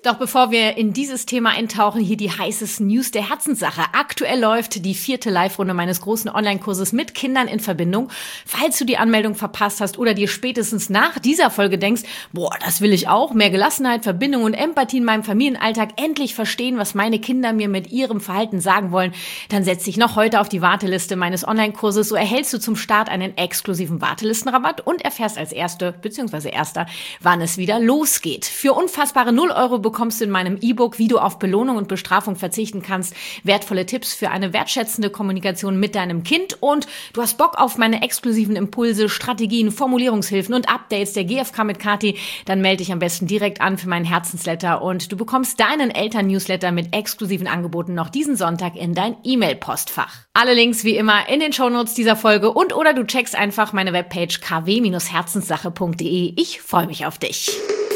Doch bevor wir in dieses Thema eintauchen, hier die heißesten News der Herzenssache. Aktuell läuft die 4. Live-Runde meines großen Online-Kurses mit Kindern in Verbindung. Falls du die Anmeldung verpasst hast oder dir spätestens nach dieser Folge denkst, das will ich auch, mehr Gelassenheit, Verbindung und Empathie in meinem Familienalltag, endlich verstehen, was meine Kinder mir mit ihrem Verhalten sagen wollen, dann setz dich noch heute auf die Warteliste meines Online-Kurses. So erhältst du zum Start einen exklusiven Wartelistenrabatt und erfährst als Erster, wann es wieder losgeht. Für unfassbare 0 Euro bekommst du in meinem E-Book, wie du auf Belohnung und Bestrafung verzichten kannst, wertvolle Tipps für eine wertschätzende Kommunikation mit deinem Kind und du hast Bock auf meine exklusiven Impulse, Strategien, Formulierungshilfen und Updates der GfK mit Kathi, dann melde dich am besten direkt an für meinen Herzensletter und du bekommst deinen Eltern-Newsletter mit exklusiven Angeboten noch diesen Sonntag in dein E-Mail-Postfach. Alle Links wie immer in den Shownotes dieser Folge oder du checkst einfach meine Webpage kw-herzenssache.de. Ich freue mich auf dich.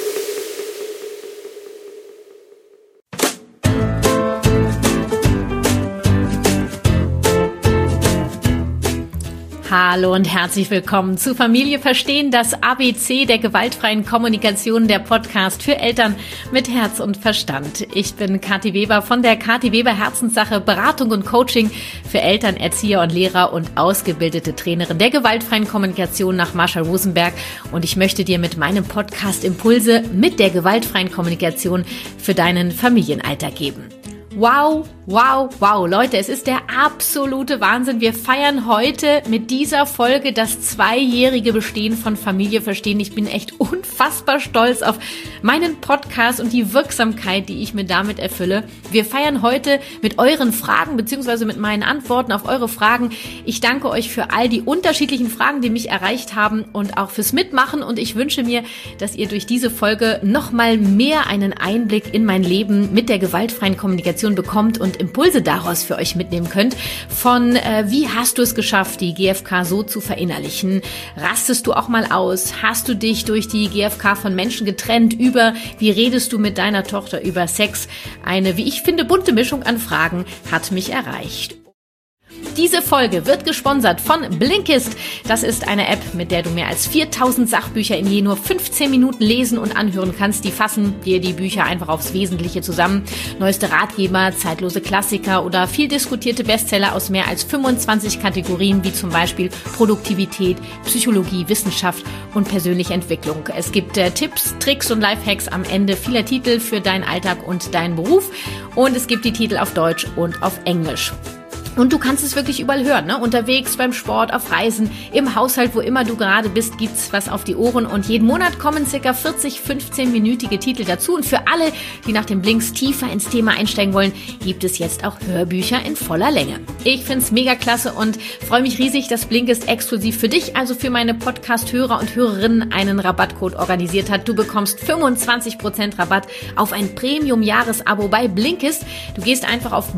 Hallo und herzlich willkommen zu Familie verstehen, das ABC der gewaltfreien Kommunikation, der Podcast für Eltern mit Herz und Verstand. Ich bin Kathi Weber von der Kathi Weber Herzenssache, Beratung und Coaching für Eltern, Erzieher und Lehrer und ausgebildete Trainerin der gewaltfreien Kommunikation nach Marshall Rosenberg. Und ich möchte dir mit meinem Podcast Impulse mit der gewaltfreien Kommunikation für deinen Familienalltag geben. Wow, Leute, es ist der absolute Wahnsinn. Wir feiern heute mit dieser Folge das 2-jährige Bestehen von Familie verstehen. Ich bin echt unfassbar stolz auf meinen Podcast und die Wirksamkeit, die ich mir damit erfülle. Wir feiern heute mit euren Fragen bzw. mit meinen Antworten auf eure Fragen. Ich danke euch für all die unterschiedlichen Fragen, die mich erreicht haben und auch fürs Mitmachen. Und ich wünsche mir, dass ihr durch diese Folge nochmal mehr einen Einblick in mein Leben mit der gewaltfreien Kommunikation bekommt und Impulse daraus für euch mitnehmen könnt. Von wie hast du es geschafft, die GfK so zu verinnerlichen? Rastest du auch mal aus? Hast du dich durch die GfK von Menschen getrennt? Über wie redest du mit deiner Tochter über Sex? Eine, wie ich finde, bunte Mischung an Fragen hat mich erreicht. Diese Folge wird gesponsert von Blinkist. Das ist eine App, mit der du mehr als 4000 Sachbücher in je nur 15 Minuten lesen und anhören kannst. Die fassen dir die Bücher einfach aufs Wesentliche zusammen. Neueste Ratgeber, zeitlose Klassiker oder viel diskutierte Bestseller aus mehr als 25 Kategorien, wie zum Beispiel Produktivität, Psychologie, Wissenschaft und persönliche Entwicklung. Es gibt Tipps, Tricks und Lifehacks am Ende vieler Titel für deinen Alltag und deinen Beruf. Und es gibt die Titel auf Deutsch und auf Englisch. Und du kannst es wirklich überall hören, ne? Unterwegs, beim Sport, auf Reisen, im Haushalt, wo immer du gerade bist, gibt's was auf die Ohren. Und jeden Monat kommen ca. 40 15-minütige Titel dazu. Und für alle, die nach den Blinks tiefer ins Thema einsteigen wollen, gibt es jetzt auch Hörbücher in voller Länge. Ich find's mega klasse und freue mich riesig, dass Blinkist exklusiv für dich, also für meine Podcast-Hörer und Hörerinnen, einen Rabattcode organisiert hat. Du bekommst 25% Rabatt auf ein Premium-Jahresabo bei Blinkist. Du gehst einfach auf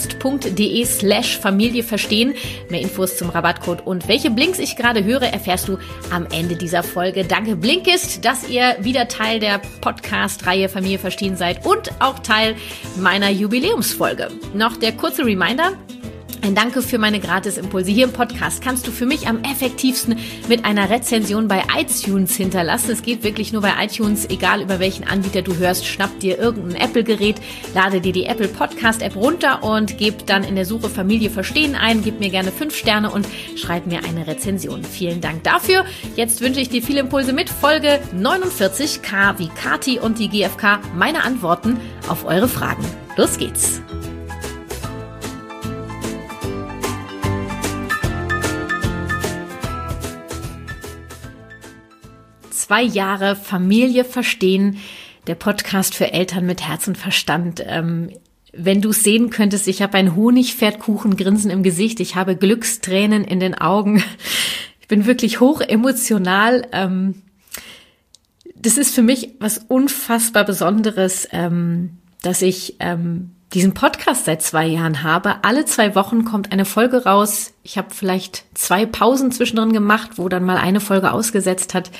blinkist.de/Familie verstehen. Mehr Infos zum Rabattcode und welche Blinks ich gerade höre, erfährst du am Ende dieser Folge. Danke Blinkist, dass ihr wieder Teil der Podcast-Reihe Familie verstehen seid und auch Teil meiner Jubiläumsfolge. Noch der kurze Reminder: ein Danke für meine Gratis-Impulse hier im Podcast kannst du für mich am effektivsten mit einer Rezension bei iTunes hinterlassen. Es geht wirklich nur bei iTunes, egal über welchen Anbieter du hörst. Schnapp dir irgendein Apple-Gerät, lade dir die Apple Podcast-App runter und gib dann in der Suche Familie verstehen ein. Gib mir gerne 5 Sterne und schreib mir eine Rezension. Vielen Dank dafür. Jetzt wünsche ich dir viele Impulse mit Folge 49, K wie Kathi und die GfK, meine Antworten auf eure Fragen. Los geht's! 2 Jahre Familie verstehen, der Podcast für Eltern mit Herz und Verstand. Wenn du es sehen könntest, ich habe ein Honigpferdkuchengrinsen im Gesicht, ich habe Glückstränen in den Augen. Ich bin wirklich hoch emotional. Das ist für mich was unfassbar Besonderes, dass ich diesen Podcast seit 2 Jahren habe. Alle 2 Wochen kommt eine Folge raus. Ich habe vielleicht 2 Pausen zwischendrin gemacht, wo dann mal eine Folge ausgesetzt hat.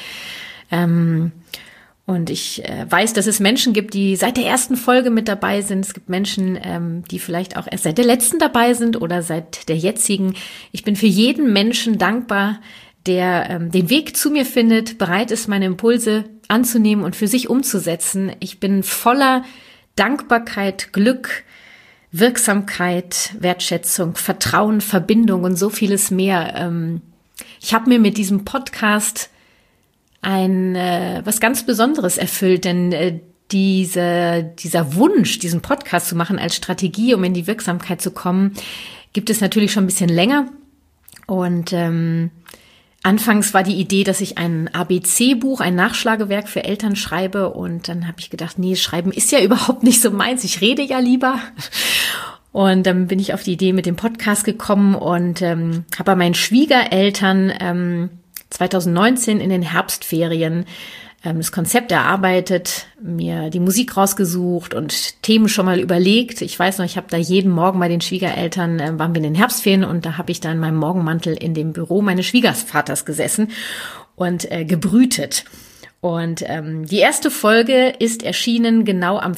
Und ich weiß, dass es Menschen gibt, die seit der ersten Folge mit dabei sind. Es gibt Menschen, die vielleicht auch erst seit der letzten dabei sind oder seit der jetzigen. Ich bin für jeden Menschen dankbar, der den Weg zu mir findet, bereit ist, meine Impulse anzunehmen und für sich umzusetzen. Ich bin voller Dankbarkeit, Glück, Wirksamkeit, Wertschätzung, Vertrauen, Verbindung und so vieles mehr. Ich habe mir mit diesem Podcast was ganz Besonderes erfüllt, denn dieser Wunsch, diesen Podcast zu machen als Strategie, um in die Wirksamkeit zu kommen, gibt es natürlich schon ein bisschen länger. Und anfangs war die Idee, dass ich ein ABC-Buch, ein Nachschlagewerk für Eltern schreibe. Und dann habe ich gedacht, nee, Schreiben ist ja überhaupt nicht so meins. Ich rede ja lieber. Und dann bin ich auf die Idee mit dem Podcast gekommen und habe bei meinen Schwiegereltern 2019 in den Herbstferien das Konzept erarbeitet, mir die Musik rausgesucht und Themen schon mal überlegt. Ich weiß noch, ich habe da jeden Morgen bei den Schwiegereltern, waren wir in den Herbstferien und da habe ich da in meinem Morgenmantel in dem Büro meines Schwiegervaters gesessen und gebrütet. Und die erste Folge ist erschienen genau am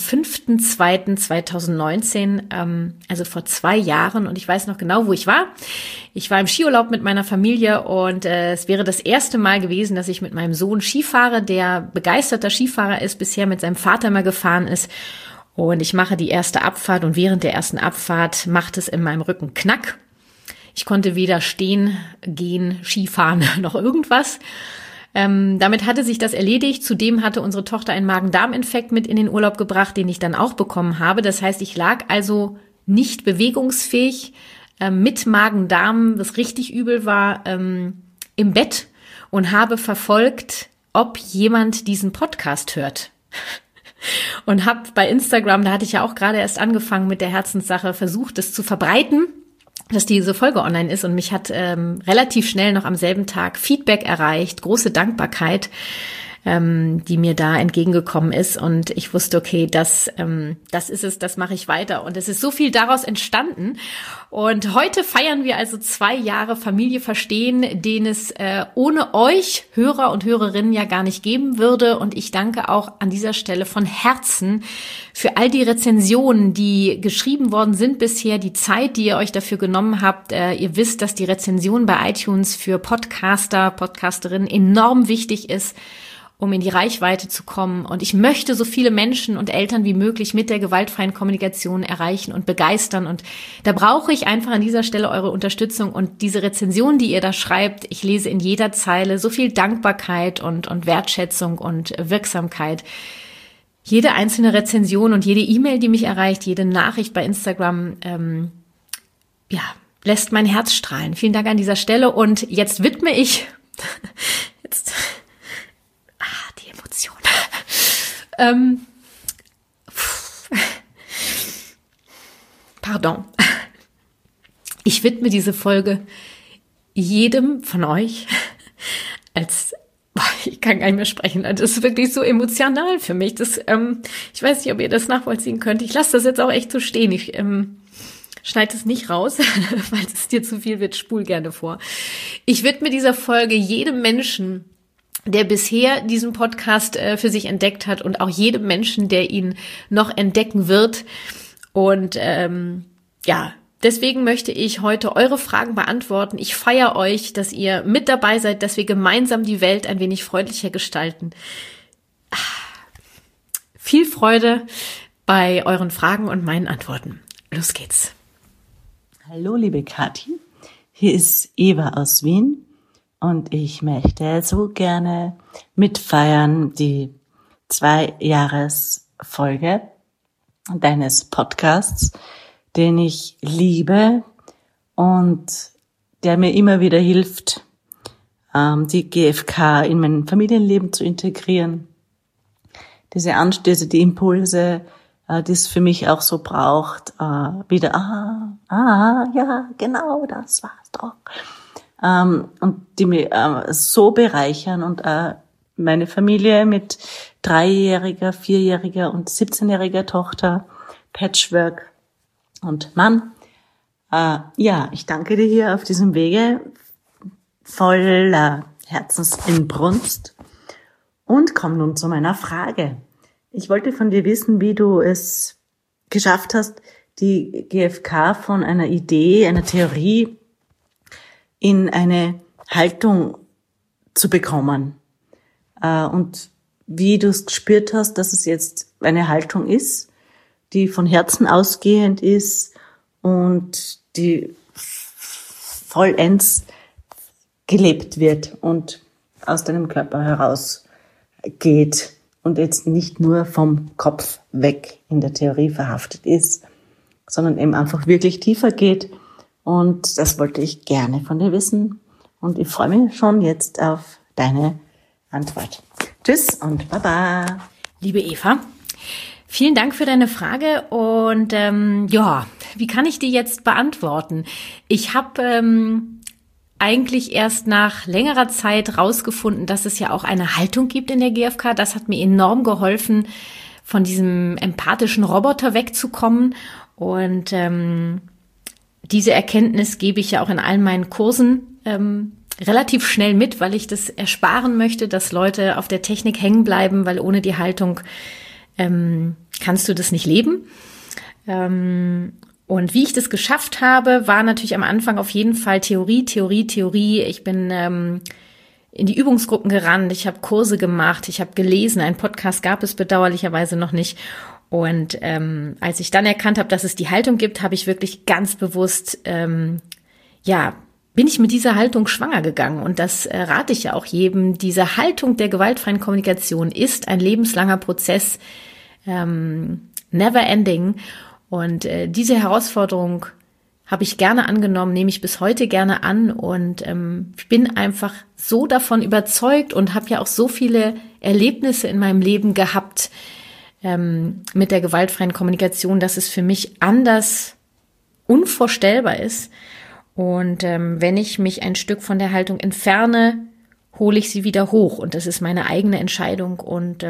5.2.2019, also vor 2 Jahren. Und ich weiß noch genau, wo ich war. Ich war im Skiurlaub mit meiner Familie und es wäre das erste Mal gewesen, dass ich mit meinem Sohn Ski fahre, der begeisterter Skifahrer ist, bisher mit seinem Vater mal gefahren ist. Und ich mache die erste Abfahrt und während der ersten Abfahrt macht es in meinem Rücken Knack. Ich konnte weder stehen, gehen, Skifahren noch irgendwas. Damit hatte sich das erledigt. Zudem hatte unsere Tochter einen Magen-Darm-Infekt mit in den Urlaub gebracht, den ich dann auch bekommen habe. Das heißt, ich lag also nicht bewegungsfähig mit Magen-Darm, was richtig übel war, im Bett und habe verfolgt, ob jemand diesen Podcast hört. Und habe bei Instagram, da hatte ich ja auch gerade erst angefangen mit der Herzenssache, versucht, es zu verbreiten, dass diese Folge online ist und mich hat relativ schnell noch am selben Tag Feedback erreicht, große Dankbarkeit, die mir da entgegengekommen ist und ich wusste, okay, das ist es, das mache ich weiter und es ist so viel daraus entstanden und heute feiern wir also 2 Jahre Familie verstehen, den es ohne euch, Hörer und Hörerinnen, ja gar nicht geben würde und ich danke auch an dieser Stelle von Herzen für all die Rezensionen, die geschrieben worden sind bisher, die Zeit, die ihr euch dafür genommen habt. Ihr wisst, dass die Rezension bei iTunes für Podcaster, Podcasterinnen enorm wichtig ist, um in die Reichweite zu kommen. Und ich möchte so viele Menschen und Eltern wie möglich mit der gewaltfreien Kommunikation erreichen und begeistern. Und da brauche ich einfach an dieser Stelle eure Unterstützung. Und diese Rezension, die ihr da schreibt, ich lese in jeder Zeile so viel Dankbarkeit und Wertschätzung und Wirksamkeit. Jede einzelne Rezension und jede E-Mail, die mich erreicht, jede Nachricht bei Instagram, lässt mein Herz strahlen. Vielen Dank an dieser Stelle. Und jetzt widme ich die Emotion. Pardon. Ich widme diese Folge jedem von euch ich kann gar nicht mehr sprechen. Das ist wirklich so emotional für mich. Ich weiß nicht, ob ihr das nachvollziehen könnt. Ich lasse das jetzt auch echt so stehen. Ich schneide es nicht raus, falls es dir zu viel wird, spul gerne vor. Ich widme dieser Folge jedem Menschen, der bisher diesen Podcast für sich entdeckt hat und auch jedem Menschen, der ihn noch entdecken wird. Und deswegen möchte ich heute eure Fragen beantworten. Ich feiere euch, dass ihr mit dabei seid, dass wir gemeinsam die Welt ein wenig freundlicher gestalten. Viel Freude bei euren Fragen und meinen Antworten. Los geht's. Hallo liebe Kathi, hier ist Eva aus Wien und ich möchte so gerne mitfeiern die 2-Jahres-Folge deines Podcasts, den ich liebe und der mir immer wieder hilft, die GFK in mein Familienleben zu integrieren. Diese Anstöße, die Impulse, die es für mich auch so braucht, wieder, ja, genau, das war's doch. Und die mich so bereichern und meine Familie mit 3-jähriger, 4-jähriger und 17-jähriger Tochter, Patchwork und Mann. Ich danke dir hier auf diesem Wege voller Herzensinbrunst und komme nun zu meiner Frage. Ich wollte von dir wissen, wie du es geschafft hast, die GFK von einer Idee, einer Theorie in eine Haltung zu bekommen. Und wie du es gespürt hast, dass es jetzt eine Haltung ist, die von Herzen ausgehend ist und die vollends gelebt wird und aus deinem Körper heraus geht und jetzt nicht nur vom Kopf weg in der Theorie verhaftet ist, sondern eben einfach wirklich tiefer geht. Und das wollte ich gerne von dir wissen. Und ich freue mich schon jetzt auf deine Antwort. Tschüss und Baba. Liebe Eva, vielen Dank für deine Frage und wie kann ich die jetzt beantworten? Ich habe eigentlich erst nach längerer Zeit rausgefunden, dass es ja auch eine Haltung gibt in der GfK. Das hat mir enorm geholfen, von diesem empathischen Roboter wegzukommen und diese Erkenntnis gebe ich ja auch in allen meinen Kursen relativ schnell mit, weil ich das ersparen möchte, dass Leute auf der Technik hängen bleiben, weil ohne die Haltung kannst du das nicht leben. Und wie ich das geschafft habe, war natürlich am Anfang auf jeden Fall Theorie. Ich bin in die Übungsgruppen gerannt, ich habe Kurse gemacht, ich habe gelesen, einen Podcast gab es bedauerlicherweise noch nicht. Und als ich dann erkannt habe, dass es die Haltung gibt, habe ich wirklich ganz bewusst, bin ich mit dieser Haltung schwanger gegangen. Und das rate ich ja auch jedem. Diese Haltung der gewaltfreien Kommunikation ist ein lebenslanger Prozess, never ending. Und diese Herausforderung habe ich gerne angenommen, nehme ich bis heute gerne an. Und ich bin einfach so davon überzeugt und habe ja auch so viele Erlebnisse in meinem Leben gehabt, mit der gewaltfreien Kommunikation, dass es für mich anders unvorstellbar ist. Und wenn ich mich ein Stück von der Haltung entferne, hole ich sie wieder hoch. Und das ist meine eigene Entscheidung. Und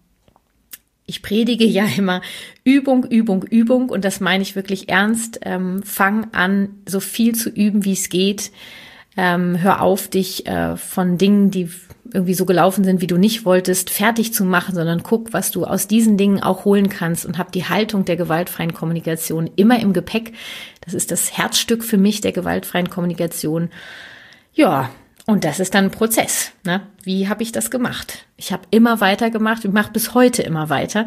ich predige ja immer Übung. Und das meine ich wirklich ernst. Fang an, so viel zu üben, wie es geht. Hör auf, dich von Dingen, die irgendwie so gelaufen sind, wie du nicht wolltest, fertig zu machen, sondern guck, was du aus diesen Dingen auch holen kannst und hab die Haltung der gewaltfreien Kommunikation immer im Gepäck. Das ist das Herzstück für mich der gewaltfreien Kommunikation. Ja, und das ist dann ein Prozess. Ne? Wie habe ich das gemacht? Ich habe immer weiter gemacht und mache bis heute immer weiter.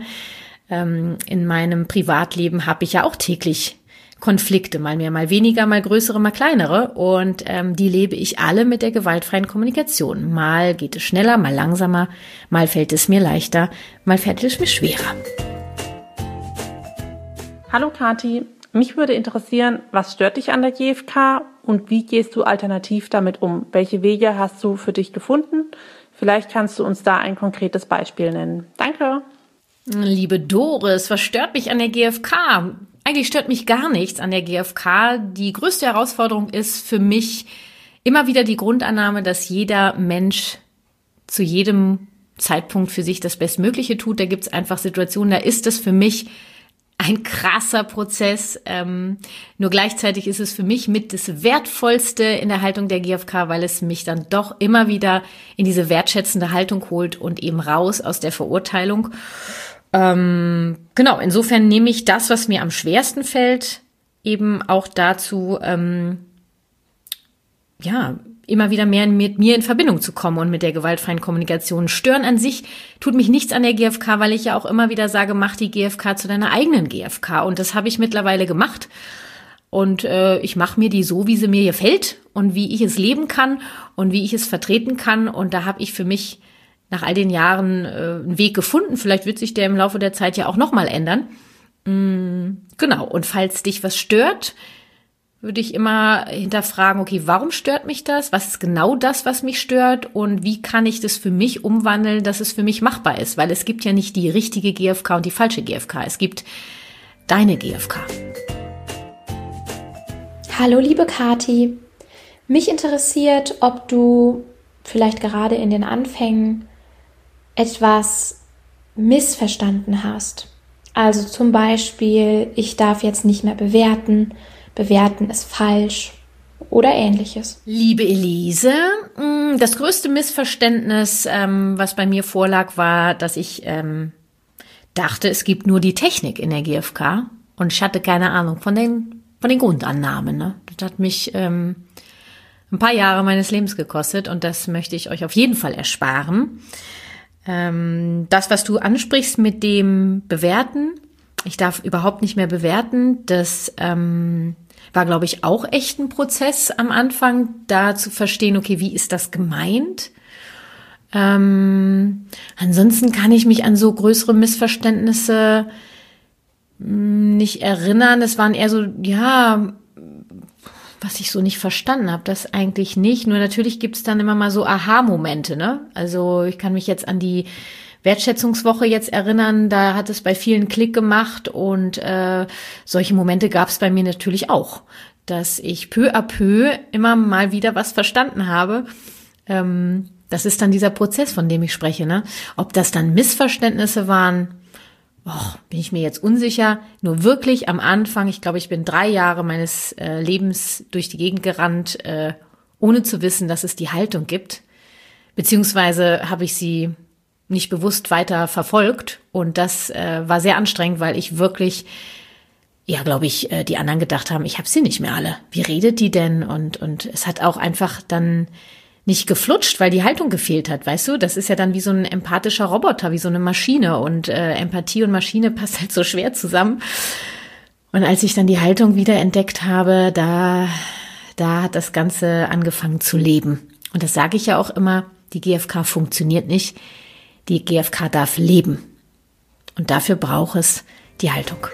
In meinem Privatleben habe ich ja auch täglich Konflikte, mal mehr, mal weniger, mal größere, mal kleinere. Und die lebe ich alle mit der gewaltfreien Kommunikation. Mal geht es schneller, mal langsamer, mal fällt es mir leichter, mal fällt es mir schwerer. Hallo Kathi, mich würde interessieren, was stört dich an der GfK und wie gehst du alternativ damit um? Welche Wege hast du für dich gefunden? Vielleicht kannst du uns da ein konkretes Beispiel nennen. Danke. Liebe Doris, was stört mich an der GfK? Eigentlich stört mich gar nichts an der GfK. Die größte Herausforderung ist für mich immer wieder die Grundannahme, dass jeder Mensch zu jedem Zeitpunkt für sich das Bestmögliche tut. Da gibt es einfach Situationen, da ist es für mich ein krasser Prozess. Nur gleichzeitig ist es für mich mit das Wertvollste in der Haltung der GfK, weil es mich dann doch immer wieder in diese wertschätzende Haltung holt und eben raus aus der Verurteilung. Genau, insofern nehme ich das, was mir am schwersten fällt, eben auch dazu, immer wieder mehr mit mir in Verbindung zu kommen und mit der gewaltfreien Kommunikation. Stören an sich tut mich nichts an der GfK, weil ich ja auch immer wieder sage, mach die GfK zu deiner eigenen GfK. Und das habe ich mittlerweile gemacht. Und ich mache mir die so, wie sie mir gefällt und wie ich es leben kann und wie ich es vertreten kann. Und da habe ich für mich nach all den Jahren einen Weg gefunden. Vielleicht wird sich der im Laufe der Zeit ja auch nochmal ändern. Genau. Und falls dich was stört, würde ich immer hinterfragen, okay, warum stört mich das? Was ist genau das, was mich stört? Und wie kann ich das für mich umwandeln, dass es für mich machbar ist? Weil es gibt ja nicht die richtige GfK und die falsche GfK. Es gibt deine GfK. Hallo, liebe Kathi. Mich interessiert, ob du vielleicht gerade in den Anfängen etwas missverstanden hast. Also zum Beispiel, ich darf jetzt nicht mehr bewerten ist falsch oder Ähnliches. Liebe Elise, das größte Missverständnis, was bei mir vorlag, war, dass ich dachte, es gibt nur die Technik in der GfK und ich hatte keine Ahnung von den Grundannahmen. Ne? Das hat mich ein paar Jahre meines Lebens gekostet und das möchte ich euch auf jeden Fall ersparen. Das, was du ansprichst mit dem Bewerten, ich darf überhaupt nicht mehr bewerten, das war, glaube ich, auch echt ein Prozess am Anfang, da zu verstehen, okay, wie ist das gemeint? Ansonsten kann ich mich an so größere Missverständnisse nicht erinnern. Es waren eher so, ja, was ich so nicht verstanden habe, das eigentlich nicht. Nur natürlich gibt es dann immer mal so Aha-Momente, ne? Also ich kann mich jetzt an die Wertschätzungswoche jetzt erinnern, da hat es bei vielen Klick gemacht und solche Momente gab es bei mir natürlich auch, dass ich peu à peu immer mal wieder was verstanden habe. Das ist dann dieser Prozess, von dem ich spreche, ne? Ob das dann Missverständnisse waren, bin ich mir jetzt unsicher. Nur wirklich am Anfang, ich glaube, ich bin 3 Jahre meines Lebens durch die Gegend gerannt, ohne zu wissen, dass es die Haltung gibt. Beziehungsweise habe ich sie nicht bewusst weiter verfolgt. Und das war sehr anstrengend, weil ich wirklich, ja, glaube ich, die anderen gedacht haben, ich habe sie nicht mehr alle. Wie redet die denn? Und es hat auch einfach dann nicht geflutscht, weil die Haltung gefehlt hat, weißt du? Das ist ja dann wie so ein empathischer Roboter, wie so eine Maschine. Und Empathie und Maschine passt halt so schwer zusammen. Und als ich dann die Haltung wieder entdeckt habe, da hat das Ganze angefangen zu leben. Und das sage ich ja auch immer, die GfK funktioniert nicht. Die GfK darf leben. Und dafür braucht es die Haltung.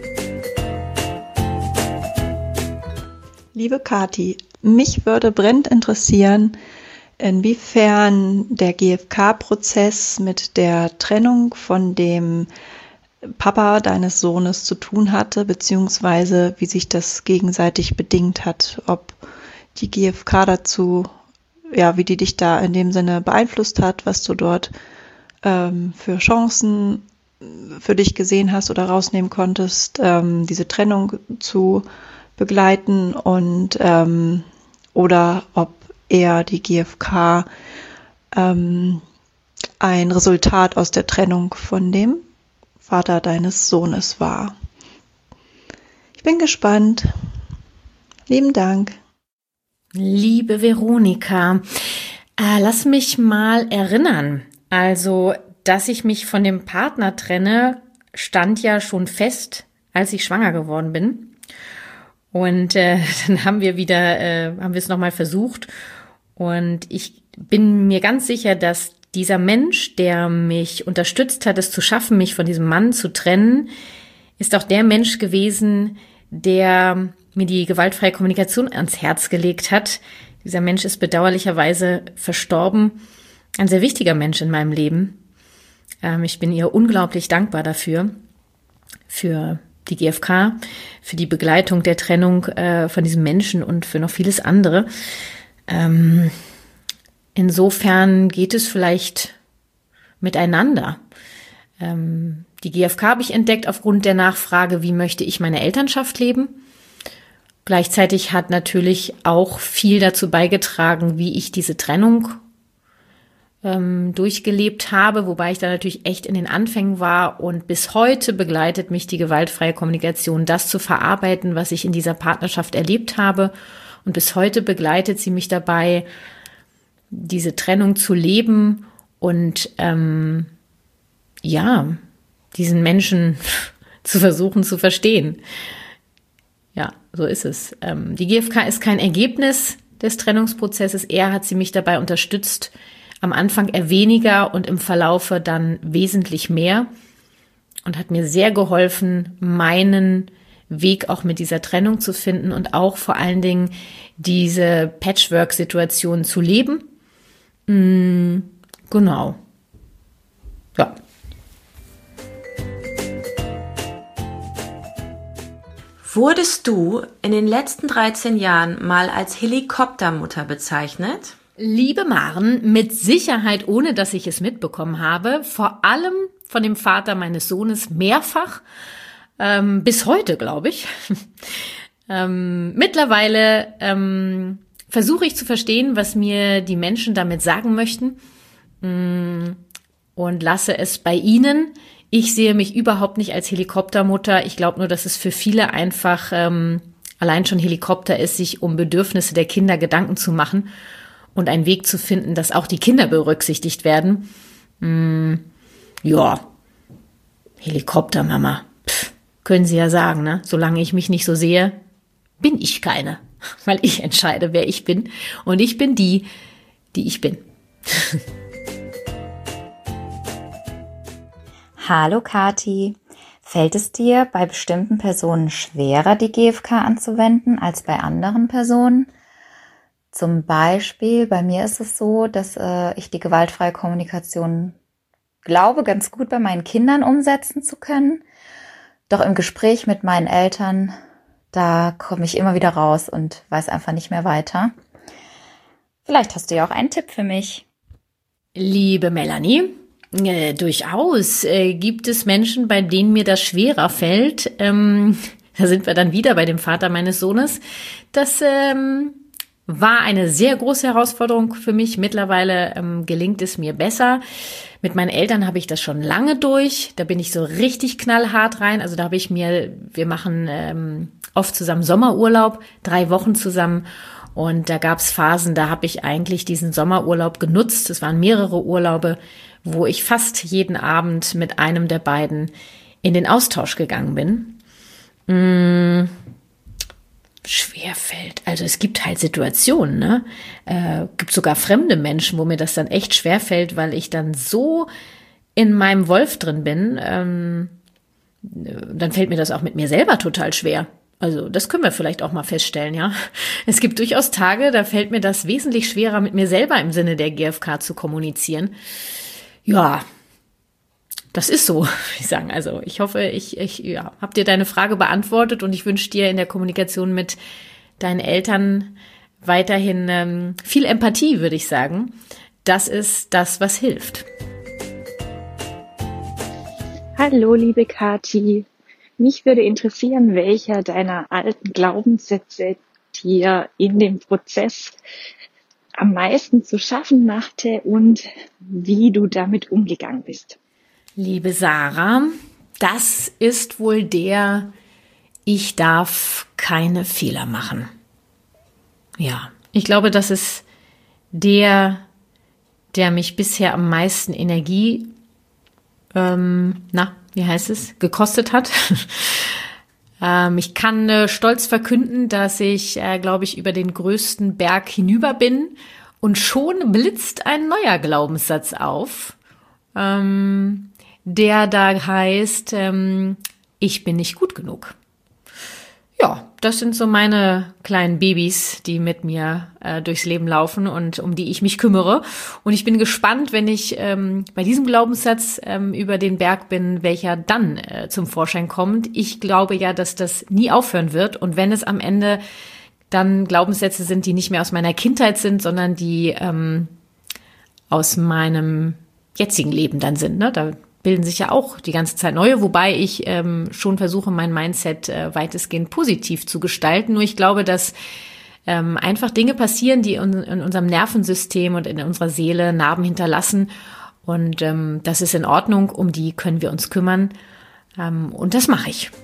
Liebe Kathi, mich würde brennend interessieren, inwiefern der GfK-Prozess mit der Trennung von dem Papa deines Sohnes zu tun hatte, beziehungsweise wie sich das gegenseitig bedingt hat, ob die GfK dazu, ja, wie die dich da in dem Sinne beeinflusst hat, was du dort für Chancen für dich gesehen hast oder rausnehmen konntest, diese Trennung zu begleiten und oder ob eher die GfK ein Resultat aus der Trennung von dem Vater deines Sohnes war. Ich bin gespannt. Lieben Dank. Liebe Veronika, lass mich mal erinnern. Also, dass ich mich von dem Partner trenne, stand ja schon fest, als ich schwanger geworden bin. Und dann haben wir es nochmal versucht. Und ich bin mir ganz sicher, dass dieser Mensch, der mich unterstützt hat, es zu schaffen, mich von diesem Mann zu trennen, ist auch der Mensch gewesen, der mir die gewaltfreie Kommunikation ans Herz gelegt hat. Dieser Mensch ist bedauerlicherweise verstorben. Ein sehr wichtiger Mensch in meinem Leben. Ich bin ihr unglaublich dankbar dafür, für die GfK, für die Begleitung der Trennung von diesem Menschen und für noch vieles andere. Insofern geht es vielleicht miteinander. Die GfK habe ich entdeckt aufgrund der Nachfrage, wie möchte ich meine Elternschaft leben? Gleichzeitig hat natürlich auch viel dazu beigetragen, wie ich diese Trennung durchgelebt habe, wobei ich da natürlich echt in den Anfängen war, und bis heute begleitet mich die gewaltfreie Kommunikation, das zu verarbeiten, was ich in dieser Partnerschaft erlebt habe, und bis heute begleitet sie mich dabei, diese Trennung zu leben und diesen Menschen zu versuchen zu verstehen. Ja, so ist es. Die GfK ist kein Ergebnis des Trennungsprozesses, eher hat sie mich dabei unterstützt, am Anfang eher weniger und im Verlaufe dann wesentlich mehr, und hat mir sehr geholfen, meinen Weg auch mit dieser Trennung zu finden und auch vor allen Dingen diese Patchwork-Situation zu leben. Genau. Ja. Wurdest du in den letzten 13 Jahren mal als Helikoptermutter bezeichnet? Liebe Maren, mit Sicherheit, ohne dass ich es mitbekommen habe, vor allem von dem Vater meines Sohnes mehrfach, bis heute, glaube ich. Mittlerweile versuche ich zu verstehen, was mir die Menschen damit sagen möchten, und lasse es bei ihnen. Ich sehe mich überhaupt nicht als Helikoptermutter. Ich glaube nur, dass es für viele einfach allein schon Helikopter ist, sich um Bedürfnisse der Kinder Gedanken zu machen und einen Weg zu finden, dass auch die Kinder berücksichtigt werden. Ja, Helikoptermama. Können Sie ja sagen, ne? Solange ich mich nicht so sehe, bin ich keine. Weil ich entscheide, wer ich bin. Und ich bin die ich bin. Hallo Kathi. Fällt es dir bei bestimmten Personen schwerer, die GfK anzuwenden, als bei anderen Personen? Zum Beispiel, bei mir ist es so, dass ich die gewaltfreie Kommunikation glaube, ganz gut bei meinen Kindern umsetzen zu können. Doch im Gespräch mit meinen Eltern, da komme ich immer wieder raus und weiß einfach nicht mehr weiter. Vielleicht hast du ja auch einen Tipp für mich. Liebe Melanie, durchaus gibt es Menschen, bei denen mir das schwerer fällt. Da sind wir dann wieder bei dem Vater meines Sohnes. Das war eine sehr große Herausforderung für mich. Mittlerweile gelingt es mir besser. Mit meinen Eltern habe ich das schon lange durch. Da bin ich so richtig knallhart rein. Also da wir machen oft zusammen Sommerurlaub, 3 Wochen zusammen. Und da gab es Phasen, da habe ich eigentlich diesen Sommerurlaub genutzt. Es waren mehrere Urlaube, wo ich fast jeden Abend mit einem der beiden in den Austausch gegangen bin. Schwerfällt. Also es gibt halt Situationen, ne? Gibt sogar fremde Menschen, wo mir das dann echt schwerfällt, weil ich dann so in meinem Wolf drin bin, dann fällt mir das auch mit mir selber total schwer. Also das können wir vielleicht auch mal feststellen, ja. Es gibt durchaus Tage, da fällt mir das wesentlich schwerer, mit mir selber im Sinne der GfK zu kommunizieren. Ja, das ist so, würde ich sagen. Also ich hoffe, ich habe dir deine Frage beantwortet und ich wünsche dir in der Kommunikation mit deinen Eltern weiterhin viel Empathie, würde ich sagen. Das ist das, was hilft. Hallo, liebe Kathi. Mich würde interessieren, welcher deiner alten Glaubenssätze dir in dem Prozess am meisten zu schaffen machte und wie du damit umgegangen bist. Liebe Sarah, das ist wohl der, ich darf keine Fehler machen. Ja, ich glaube, das ist der mich bisher am meisten Energie, gekostet hat. Ich kann stolz verkünden, dass ich, glaube ich, über den größten Berg hinüber bin und schon blitzt ein neuer Glaubenssatz auf. Der da heißt, ich bin nicht gut genug. Ja, das sind so meine kleinen Babys, die mit mir durchs Leben laufen und um die ich mich kümmere. Und ich bin gespannt, wenn ich bei diesem Glaubenssatz über den Berg bin, welcher dann zum Vorschein kommt. Ich glaube ja, dass das nie aufhören wird. Und wenn es am Ende dann Glaubenssätze sind, die nicht mehr aus meiner Kindheit sind, sondern die aus meinem jetzigen Leben dann sind, ne? Da bilden sich ja auch die ganze Zeit neue, wobei ich schon versuche, mein Mindset weitestgehend positiv zu gestalten. Nur ich glaube, dass einfach Dinge passieren, die in unserem Nervensystem und in unserer Seele Narben hinterlassen. Und das ist in Ordnung, um die können wir uns kümmern. Und das mache ich.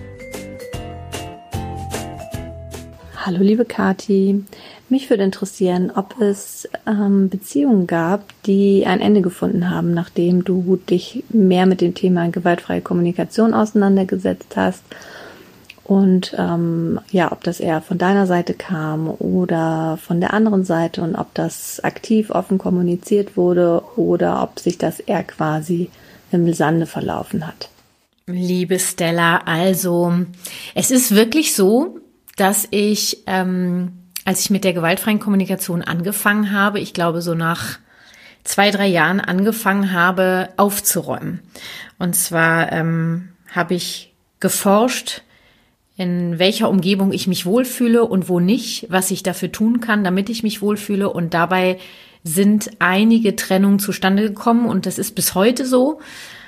Hallo liebe Kathi, mich würde interessieren, ob es Beziehungen gab, die ein Ende gefunden haben, nachdem du dich mehr mit dem Thema gewaltfreie Kommunikation auseinandergesetzt hast und ob das eher von deiner Seite kam oder von der anderen Seite und ob das aktiv offen kommuniziert wurde oder ob sich das eher quasi im Sande verlaufen hat. Liebe Stella, also es ist wirklich so, dass ich, als ich mit der gewaltfreien Kommunikation angefangen habe, ich glaube so nach 2-3 Jahren angefangen habe, aufzuräumen. Und zwar habe ich geforscht, in welcher Umgebung ich mich wohlfühle und wo nicht, was ich dafür tun kann, damit ich mich wohlfühle. Und dabei sind einige Trennungen zustande gekommen und das ist bis heute so.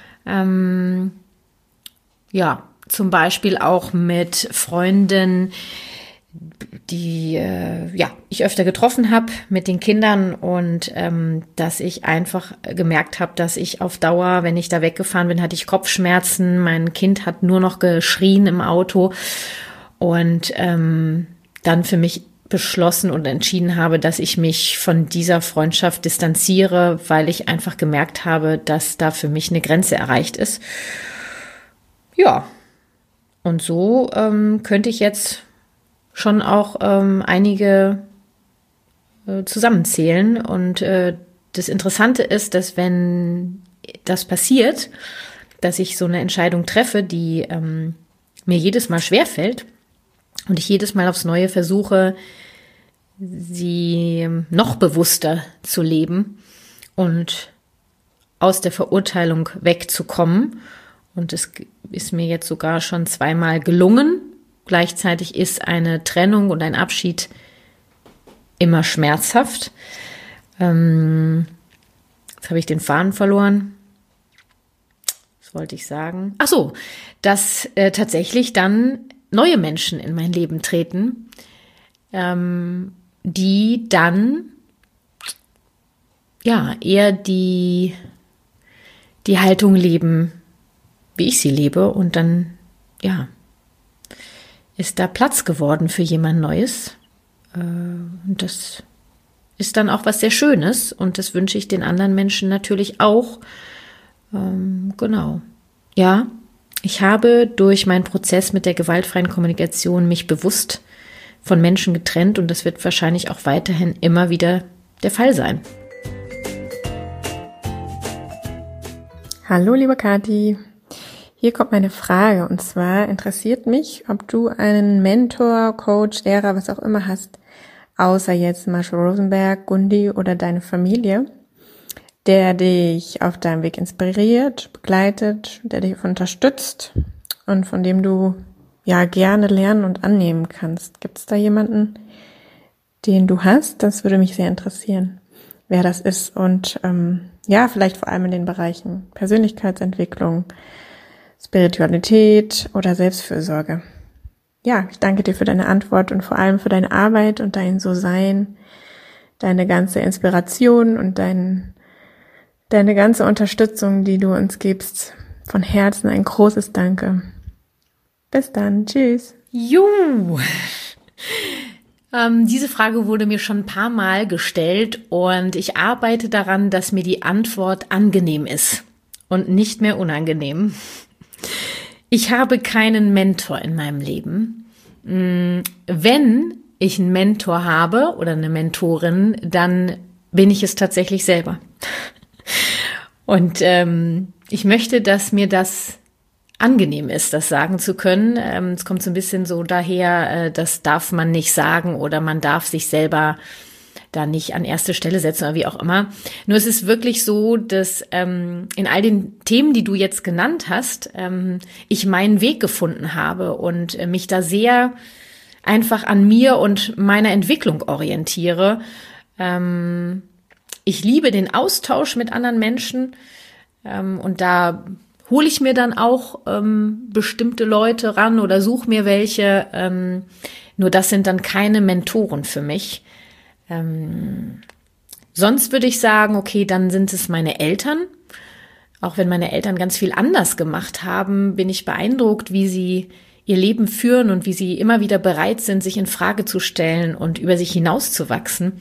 Zum Beispiel auch mit Freunden, die ich öfter getroffen habe mit den Kindern und dass ich einfach gemerkt habe, dass ich auf Dauer, wenn ich da weggefahren bin, hatte ich Kopfschmerzen. Mein Kind hat nur noch geschrien im Auto und dann für mich beschlossen und entschieden habe, dass ich mich von dieser Freundschaft distanziere, weil ich einfach gemerkt habe, dass da für mich eine Grenze erreicht ist. Ja, und so könnte ich jetzt schon auch einige zusammenzählen. Und das Interessante ist, dass wenn das passiert, dass ich so eine Entscheidung treffe, die mir jedes Mal schwerfällt und ich jedes Mal aufs Neue versuche, sie noch bewusster zu leben und aus der Verurteilung wegzukommen. Und es ist mir jetzt sogar schon 2-mal gelungen. Gleichzeitig ist eine Trennung und ein Abschied immer schmerzhaft. Jetzt habe ich den Faden verloren. Was wollte ich sagen? Ach so, dass tatsächlich dann neue Menschen in mein Leben treten, die dann ja eher die Haltung leben, wie ich sie lebe, und dann ja ist da Platz geworden für jemand Neues. Und das ist dann auch was sehr Schönes und das wünsche ich den anderen Menschen natürlich auch. Genau. Ja, ich habe durch meinen Prozess mit der gewaltfreien Kommunikation mich bewusst von Menschen getrennt und das wird wahrscheinlich auch weiterhin immer wieder der Fall sein. Hallo, liebe Kathi. Hier kommt meine Frage und zwar interessiert mich, ob du einen Mentor, Coach, Lehrer, was auch immer hast, außer jetzt Marshall Rosenberg, Gundi oder deine Familie, der dich auf deinem Weg inspiriert, begleitet, der dich unterstützt und von dem du ja gerne lernen und annehmen kannst. Gibt es da jemanden, den du hast? Das würde mich sehr interessieren, wer das ist und ja, vielleicht vor allem in den Bereichen Persönlichkeitsentwicklung, Spiritualität oder Selbstfürsorge. Ja, ich danke dir für deine Antwort und vor allem für deine Arbeit und dein So-Sein, deine ganze Inspiration und deine ganze Unterstützung, die du uns gibst. Von Herzen ein großes Danke. Bis dann. Tschüss. Juhu. Diese Frage wurde mir schon ein paar Mal gestellt und ich arbeite daran, dass mir die Antwort angenehm ist und nicht mehr unangenehm. Ich habe keinen Mentor in meinem Leben. Wenn ich einen Mentor habe oder eine Mentorin, dann bin ich es tatsächlich selber. Und ich möchte, dass mir das angenehm ist, das sagen zu können. Es kommt so ein bisschen so daher, das darf man nicht sagen oder man darf sich selber da nicht an erste Stelle setzen oder wie auch immer. Nur es ist wirklich so, dass in all den Themen, die du jetzt genannt hast, ich meinen Weg gefunden habe und mich da sehr einfach an mir und meiner Entwicklung orientiere. Ich liebe den Austausch mit anderen Menschen und da hole ich mir dann auch bestimmte Leute ran oder suche mir welche. Nur das sind dann keine Mentoren für mich. Sonst würde ich sagen, okay, dann sind es meine Eltern. Auch wenn meine Eltern ganz viel anders gemacht haben, bin ich beeindruckt, wie sie ihr Leben führen und wie sie immer wieder bereit sind, sich in Frage zu stellen und über sich hinauszuwachsen.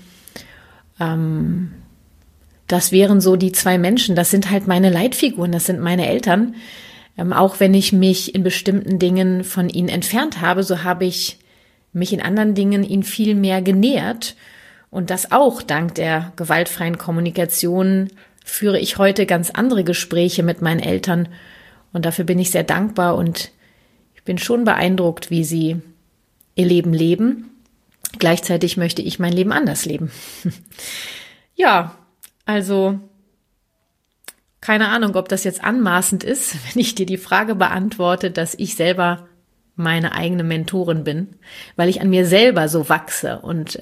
Das wären so die 2 Menschen, das sind halt meine Leitfiguren, das sind meine Eltern. Auch wenn ich mich in bestimmten Dingen von ihnen entfernt habe, so habe ich mich in anderen Dingen ihnen viel mehr genähert. Und das auch dank der gewaltfreien Kommunikation führe ich heute ganz andere Gespräche mit meinen Eltern. Und dafür bin ich sehr dankbar und ich bin schon beeindruckt, wie sie ihr Leben leben. Gleichzeitig möchte ich mein Leben anders leben. Ja, also keine Ahnung, ob das jetzt anmaßend ist, wenn ich dir die Frage beantworte, dass ich selber meine eigene Mentorin bin, weil ich an mir selber so wachse und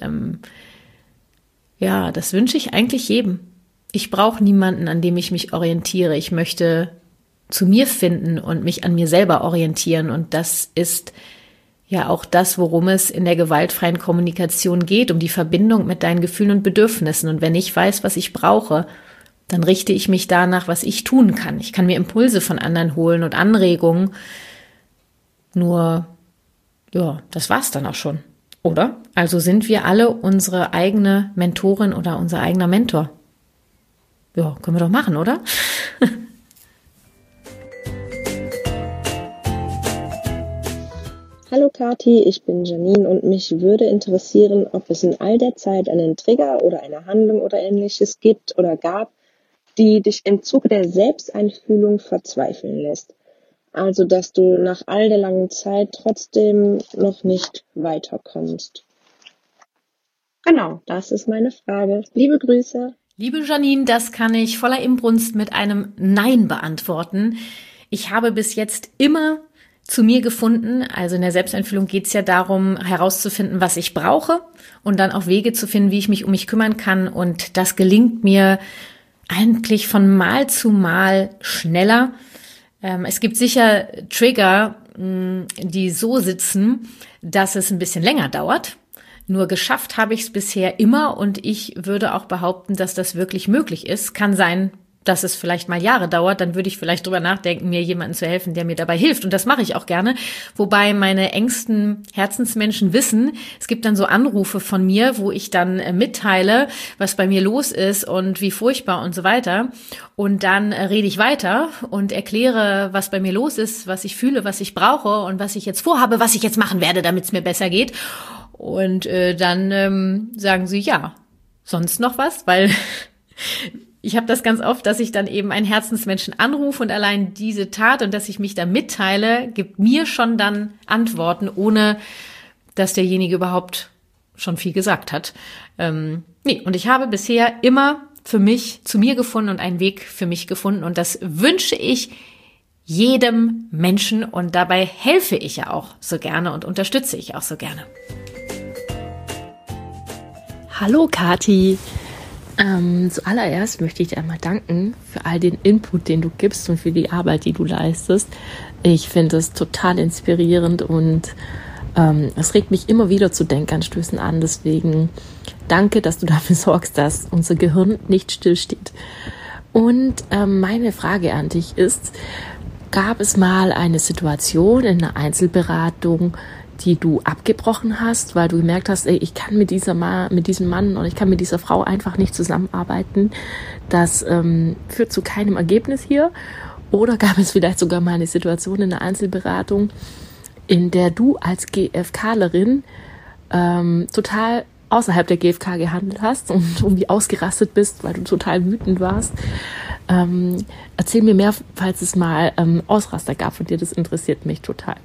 ja, das wünsche ich eigentlich jedem. Ich brauche niemanden, an dem ich mich orientiere. Ich möchte zu mir finden und mich an mir selber orientieren. Und das ist ja auch das, worum es in der gewaltfreien Kommunikation geht, um die Verbindung mit deinen Gefühlen und Bedürfnissen. Und wenn ich weiß, was ich brauche, dann richte ich mich danach, was ich tun kann. Ich kann mir Impulse von anderen holen und Anregungen. Nur, ja, das war's dann auch schon. Oder? Also sind wir alle unsere eigene Mentorin oder unser eigener Mentor. Ja, können wir doch machen, oder? Hallo Kathi, ich bin Janine und mich würde interessieren, ob es in all der Zeit einen Trigger oder eine Handlung oder Ähnliches gibt oder gab, die dich im Zuge der Selbsteinfühlung verzweifeln lässt. Also, dass du nach all der langen Zeit trotzdem noch nicht weiterkommst. Genau, das ist meine Frage. Liebe Grüße. Liebe Janine, das kann ich voller Inbrunst mit einem Nein beantworten. Ich habe bis jetzt immer zu mir gefunden. Also in der Selbsteinfühlung geht es ja darum, herauszufinden, was ich brauche und dann auch Wege zu finden, wie ich mich um mich kümmern kann. Und das gelingt mir eigentlich von Mal zu Mal schneller. Es gibt sicher Trigger, die so sitzen, dass es ein bisschen länger dauert. Nur geschafft habe ich es bisher immer und ich würde auch behaupten, dass das wirklich möglich ist. Kann sein, dass es vielleicht mal Jahre dauert, dann würde ich vielleicht drüber nachdenken, mir jemanden zu helfen, der mir dabei hilft. Und das mache ich auch gerne. Wobei meine engsten Herzensmenschen wissen, es gibt dann so Anrufe von mir, wo ich dann mitteile, was bei mir los ist und wie furchtbar und so weiter. Und dann rede ich weiter und erkläre, was bei mir los ist, was ich fühle, was ich brauche und was ich jetzt vorhabe, was ich jetzt machen werde, damit es mir besser geht. Und dann sagen sie, ja, sonst noch was? Weil ich habe das ganz oft, dass ich dann eben einen Herzensmenschen anrufe und allein diese Tat und dass ich mich da mitteile, gibt mir schon dann Antworten, ohne dass derjenige überhaupt schon viel gesagt hat. Und ich habe bisher immer für mich zu mir gefunden und einen Weg für mich gefunden und das wünsche ich jedem Menschen und dabei helfe ich ja auch so gerne und unterstütze ich auch so gerne. Hallo Kathi. Zuallererst möchte ich dir einmal danken für all den Input, den du gibst und für die Arbeit, die du leistest. Ich finde es total inspirierend und es regt mich immer wieder zu Denkanstößen an. Deswegen danke, dass du dafür sorgst, dass unser Gehirn nicht stillsteht. Und meine Frage an dich ist, gab es mal eine Situation in einer Einzelberatung, die du abgebrochen hast, weil du gemerkt hast, ey, ich kann mit diesem Mann oder ich kann mit dieser Frau einfach nicht zusammenarbeiten. Das führt zu keinem Ergebnis hier. Oder gab es vielleicht sogar mal eine Situation in der Einzelberatung, in der du als GfKlerin total außerhalb der GfK gehandelt hast und irgendwie ausgerastet bist, weil du total wütend warst. Erzähl mir mehr, falls es mal Ausraster gab von dir, das interessiert mich total.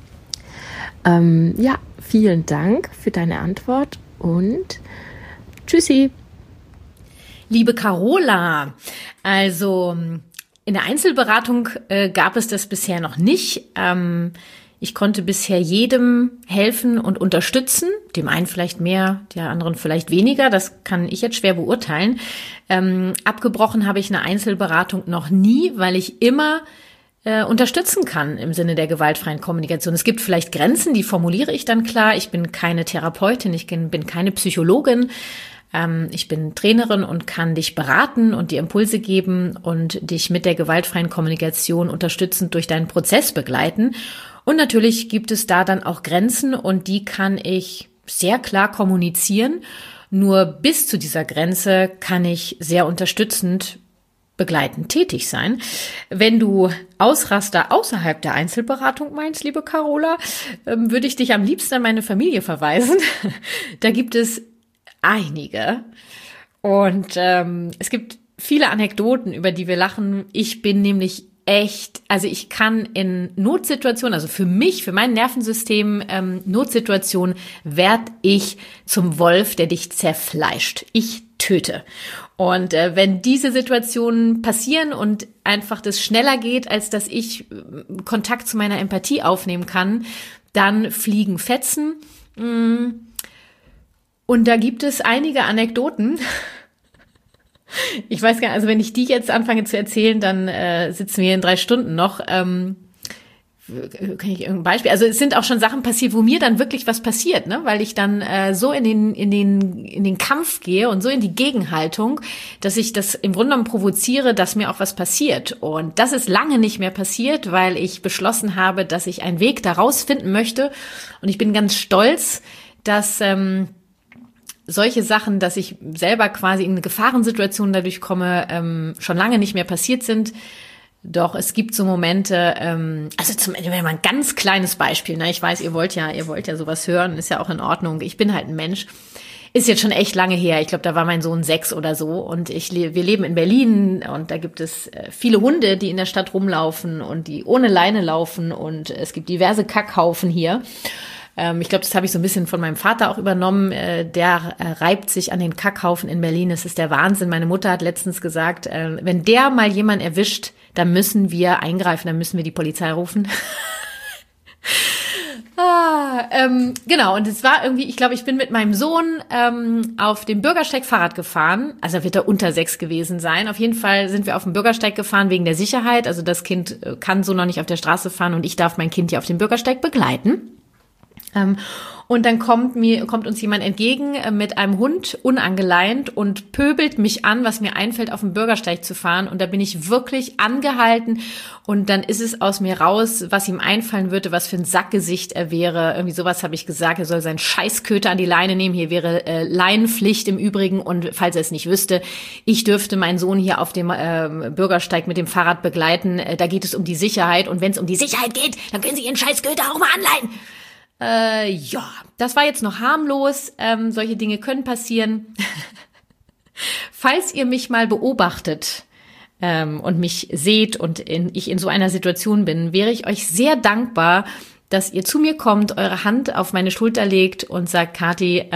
Ja, vielen Dank für deine Antwort und tschüssi. Liebe Carola, also in der Einzelberatung gab es das bisher noch nicht. Ich konnte bisher jedem helfen und unterstützen, dem einen vielleicht mehr, der anderen vielleicht weniger, das kann ich jetzt schwer beurteilen. Abgebrochen habe ich eine Einzelberatung noch nie, weil ich immer unterstützen kann im Sinne der gewaltfreien Kommunikation. Es gibt vielleicht Grenzen, die formuliere ich dann klar. Ich bin keine Therapeutin, ich bin keine Psychologin. Ich bin Trainerin und kann dich beraten und dir Impulse geben und dich mit der gewaltfreien Kommunikation unterstützend durch deinen Prozess begleiten. Und natürlich gibt es da dann auch Grenzen und die kann ich sehr klar kommunizieren. Nur bis zu dieser Grenze kann ich sehr unterstützend begleitend tätig sein. Wenn du Ausraster außerhalb der Einzelberatung meinst, liebe Carola, würde ich dich am liebsten an meine Familie verweisen. Da gibt es einige und es gibt viele Anekdoten, über die wir lachen. Ich bin nämlich echt, also ich kann in Notsituationen, also für mich, für mein Nervensystem, Notsituationen, werd ich zum Wolf, der dich zerfleischt. Ich töte. Und wenn diese Situationen passieren und einfach das schneller geht, als dass ich Kontakt zu meiner Empathie aufnehmen kann, dann fliegen Fetzen. Und da gibt es einige Anekdoten. Ich weiß gar nicht, also wenn ich die jetzt anfange zu erzählen, dann sitzen wir hier in 3 Stunden noch. Kann ich irgendein Beispiel? Also es sind auch schon Sachen passiert, wo mir dann wirklich was passiert, ne? Weil ich dann so in den Kampf gehe und so in die Gegenhaltung, dass ich das im Grunde genommen provoziere, dass mir auch was passiert. Und das ist lange nicht mehr passiert, weil ich beschlossen habe, dass ich einen Weg daraus finden möchte. Und ich bin ganz stolz, dass solche Sachen, dass ich selber quasi in eine Gefahrensituation dadurch komme, schon lange nicht mehr passiert sind. Doch es gibt so Momente, also zum Beispiel mal ein ganz kleines Beispiel, ne? Ich weiß, ihr wollt ja sowas hören, ist ja auch in Ordnung. Ich bin halt ein Mensch. Ist jetzt schon echt lange her. Ich glaube, da war mein Sohn 6 oder so. Und wir leben in Berlin und da gibt es viele Hunde, die in der Stadt rumlaufen und die ohne Leine laufen. Und es gibt diverse Kackhaufen hier. Ich glaube, das habe ich so ein bisschen von meinem Vater auch übernommen. Der reibt sich an den Kackhaufen in Berlin. Das ist der Wahnsinn. Meine Mutter hat letztens gesagt, wenn der mal jemanden erwischt, dann müssen wir eingreifen, dann müssen wir die Polizei rufen. Genau, und es war irgendwie, ich glaube, ich bin mit meinem Sohn auf dem Bürgersteig Fahrrad gefahren. Also wird er unter 6 gewesen sein. Auf jeden Fall sind wir auf dem Bürgersteig gefahren wegen der Sicherheit. Also das Kind kann so noch nicht auf der Straße fahren und ich darf mein Kind hier auf dem Bürgersteig begleiten. Und dann kommt uns jemand entgegen mit einem Hund, unangeleint, und pöbelt mich an, was mir einfällt, auf dem Bürgersteig zu fahren. Und da bin ich wirklich angehalten. Und dann ist es aus mir raus, was ihm einfallen würde, was für ein Sackgesicht er wäre. Irgendwie sowas habe ich gesagt. Er soll seinen Scheißköter an die Leine nehmen. Hier wäre Leinenpflicht im Übrigen. Und falls er es nicht wüsste, ich dürfte meinen Sohn hier auf dem Bürgersteig mit dem Fahrrad begleiten. Da geht es um die Sicherheit. Und wenn es um die Sicherheit geht, dann können Sie Ihren Scheißköter auch mal anleihen. Ja, das war jetzt noch harmlos. Solche Dinge können passieren. Falls ihr mich mal beobachtet und mich seht und ich in so einer Situation bin, wäre ich euch sehr dankbar, dass ihr zu mir kommt, eure Hand auf meine Schulter legt und sagt, Kathi,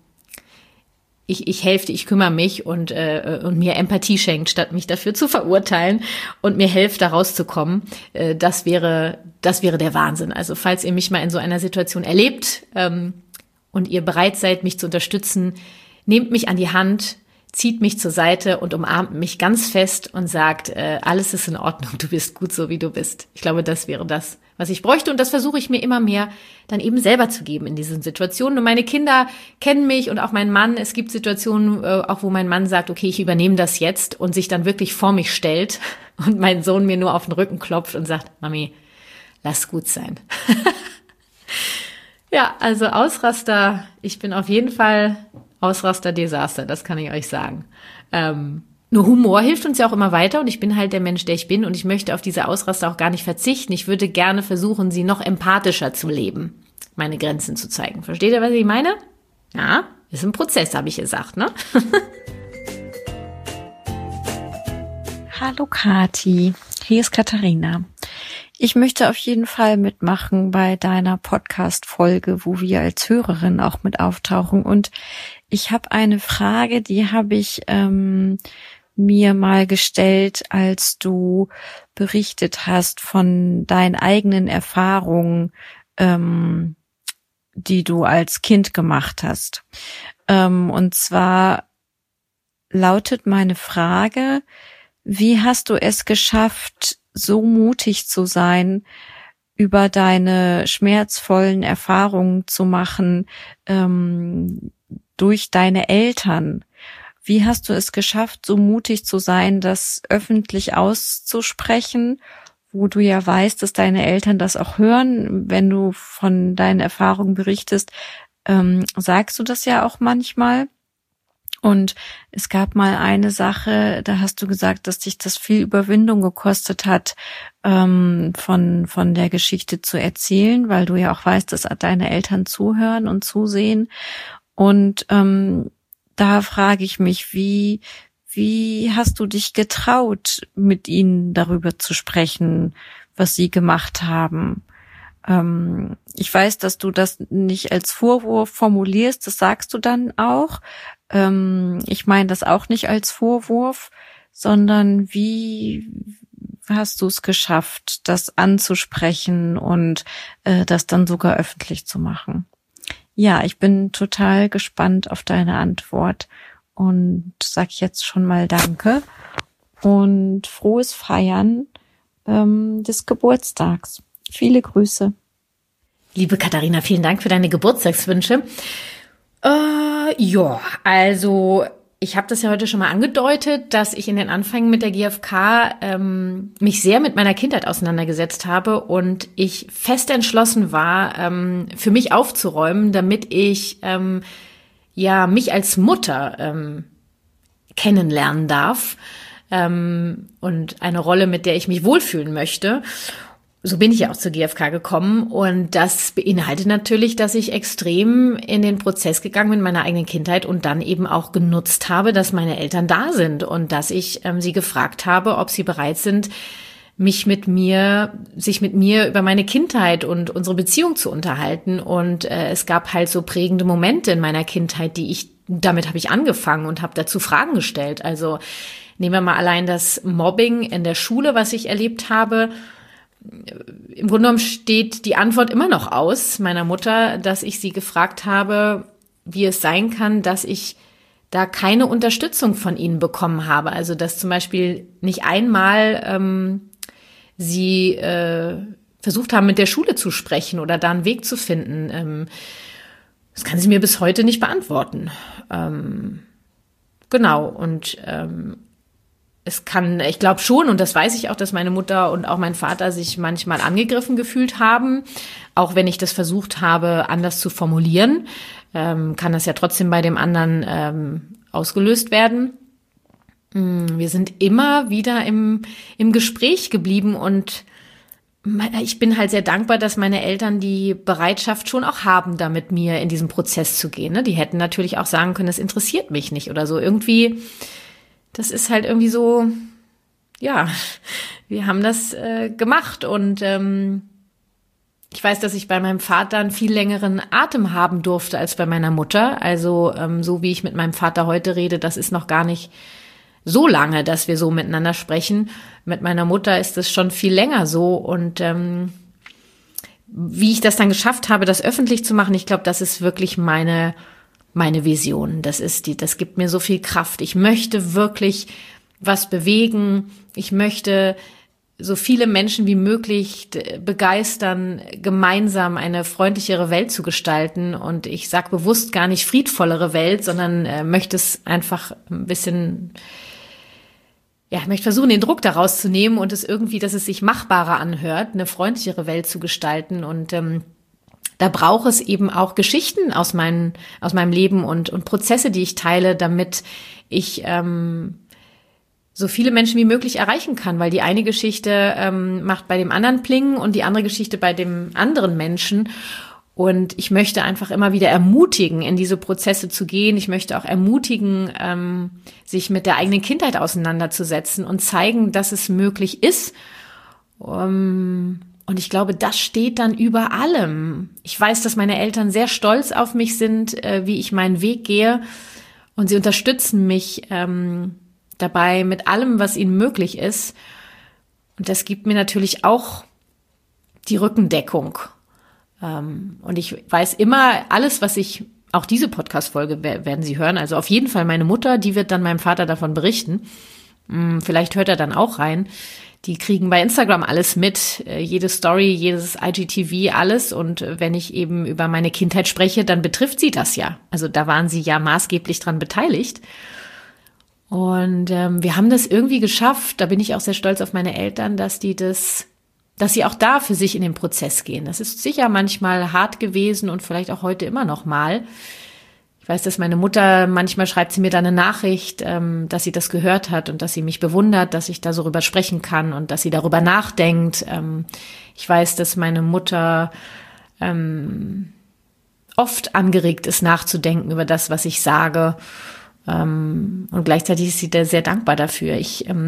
ich helfe dir, ich kümmere mich und mir Empathie schenkt, statt mich dafür zu verurteilen und mir helft, da rauszukommen. Das wäre der Wahnsinn. Also falls ihr mich mal in so einer Situation erlebt und ihr bereit seid, mich zu unterstützen, nehmt mich an die Hand, zieht mich zur Seite und umarmt mich ganz fest und sagt, alles ist in Ordnung, du bist gut so, wie du bist. Ich glaube, das wäre das, was ich bräuchte, und das versuche ich mir immer mehr dann eben selber zu geben in diesen Situationen. Und meine Kinder kennen mich und auch mein Mann. Es gibt Situationen, auch wo mein Mann sagt, okay, ich übernehme das jetzt, und sich dann wirklich vor mich stellt und mein Sohn mir nur auf den Rücken klopft und sagt, Mami, lass gut sein. Ja, also Ausraster, ich bin auf jeden Fall Ausraster-Desaster, das kann ich euch sagen. Nur Humor hilft uns ja auch immer weiter, und ich bin halt der Mensch, der ich bin, und ich möchte auf diese Ausraster auch gar nicht verzichten. Ich würde gerne versuchen, sie noch empathischer zu leben, meine Grenzen zu zeigen. Versteht ihr, was ich meine? Ja, ist ein Prozess, habe ich gesagt, ne? Hallo Kathi, hier ist Katharina. Ich möchte auf jeden Fall mitmachen bei deiner Podcast-Folge, wo wir als Hörerin auch mit auftauchen. Und ich habe eine Frage, die habe ich mir mal gestellt, als du berichtet hast von deinen eigenen Erfahrungen, die du als Kind gemacht hast. Und zwar lautet meine Frage, wie hast du es geschafft, so mutig zu sein, über deine schmerzvollen Erfahrungen zu machen, durch deine Eltern? Wie hast du es geschafft, so mutig zu sein, das öffentlich auszusprechen, wo du ja weißt, dass deine Eltern das auch hören, wenn du von deinen Erfahrungen berichtest, sagst du das ja auch manchmal. Und es gab mal eine Sache, da hast du gesagt, dass dich das viel Überwindung gekostet hat, von der Geschichte zu erzählen, weil du ja auch weißt, dass deine Eltern zuhören und zusehen. Und da frage ich mich, wie hast du dich getraut, mit ihnen darüber zu sprechen, was sie gemacht haben? Ich weiß, dass du das nicht als Vorwurf formulierst, das sagst du dann auch. Ich meine das auch nicht als Vorwurf, sondern wie hast du es geschafft, das anzusprechen und das dann sogar öffentlich zu machen? Ja, ich bin total gespannt auf deine Antwort und sag jetzt schon mal Danke und frohes Feiern des Geburtstags. Viele Grüße. Liebe Katharina, vielen Dank für deine Geburtstagswünsche. Ja, also ich habe das ja heute schon mal angedeutet, dass ich in den Anfängen mit der GfK mich sehr mit meiner Kindheit auseinandergesetzt habe und ich fest entschlossen war, für mich aufzuräumen, damit ich mich als Mutter kennenlernen darf und eine Rolle, mit der ich mich wohlfühlen möchte. So bin ich ja auch zur GfK gekommen und das beinhaltet natürlich, dass ich extrem in den Prozess gegangen bin meiner eigenen Kindheit und dann eben auch genutzt habe, dass meine Eltern da sind und dass ich sie gefragt habe, ob sie bereit sind, sich mit mir über meine Kindheit und unsere Beziehung zu unterhalten. Und es gab halt so prägende Momente in meiner Kindheit, damit habe ich angefangen und habe dazu Fragen gestellt. Also nehmen wir mal allein das Mobbing in der Schule, was ich erlebt habe. Im Grunde genommen steht die Antwort immer noch aus meiner Mutter, dass ich sie gefragt habe, wie es sein kann, dass ich da keine Unterstützung von ihnen bekommen habe. Also dass zum Beispiel nicht einmal sie versucht haben, mit der Schule zu sprechen oder da einen Weg zu finden. Das kann sie mir bis heute nicht beantworten. Genau, und ich glaube schon, und das weiß ich auch, dass meine Mutter und auch mein Vater sich manchmal angegriffen gefühlt haben. Auch wenn ich das versucht habe, anders zu formulieren, kann das ja trotzdem bei dem anderen ausgelöst werden. Wir sind immer wieder im Gespräch geblieben und ich bin halt sehr dankbar, dass meine Eltern die Bereitschaft schon auch haben, da mit mir in diesen Prozess zu gehen. Die hätten natürlich auch sagen können, das interessiert mich nicht oder so. Irgendwie, das ist halt irgendwie so, ja, wir haben das gemacht und ich weiß, dass ich bei meinem Vater einen viel längeren Atem haben durfte als bei meiner Mutter. Also so wie ich mit meinem Vater heute rede, das ist noch gar nicht so lange, dass wir so miteinander sprechen. Mit meiner Mutter ist es schon viel länger so und wie ich das dann geschafft habe, das öffentlich zu machen, ich glaube, das ist wirklich meine Vision. Das gibt mir so viel Kraft. Ich möchte wirklich was bewegen. Ich möchte so viele Menschen wie möglich begeistern, gemeinsam eine freundlichere Welt zu gestalten. Und ich sage bewusst gar nicht friedvollere Welt, sondern möchte es einfach ein bisschen, ich möchte versuchen, den Druck daraus zu nehmen und es irgendwie, dass es sich machbarer anhört, eine freundlichere Welt zu gestalten. Und da braucht es eben auch Geschichten aus meinem Leben und Prozesse, die ich teile, damit ich so viele Menschen wie möglich erreichen kann, weil die eine Geschichte macht bei dem anderen Pling und die andere Geschichte bei dem anderen Menschen. Und ich möchte einfach immer wieder ermutigen, in diese Prozesse zu gehen. Ich möchte auch ermutigen, sich mit der eigenen Kindheit auseinanderzusetzen und zeigen, dass es möglich ist. Und ich glaube, das steht dann über allem. Ich weiß, dass meine Eltern sehr stolz auf mich sind, wie ich meinen Weg gehe. Und sie unterstützen mich dabei mit allem, was ihnen möglich ist. Und das gibt mir natürlich auch die Rückendeckung. Und ich weiß immer, alles, auch diese Podcast-Folge werden Sie hören, also auf jeden Fall meine Mutter, die wird dann meinem Vater davon berichten. Vielleicht hört er dann auch rein. Die kriegen bei Instagram alles mit, jede Story, jedes IGTV, alles. Und wenn ich eben über meine Kindheit spreche, dann betrifft sie das ja. Also da waren sie ja maßgeblich dran beteiligt. Und wir haben das irgendwie geschafft, da bin ich auch sehr stolz auf meine Eltern, dass sie auch da für sich in den Prozess gehen. Das ist sicher manchmal hart gewesen und vielleicht auch heute immer noch mal. Ich weiß, dass meine Mutter, manchmal schreibt sie mir da eine Nachricht, dass sie das gehört hat und dass sie mich bewundert, dass ich da so drüber sprechen kann und dass sie darüber nachdenkt. Ich weiß, dass meine Mutter oft angeregt ist, nachzudenken über das, was ich sage. Und gleichzeitig ist sie da sehr dankbar dafür.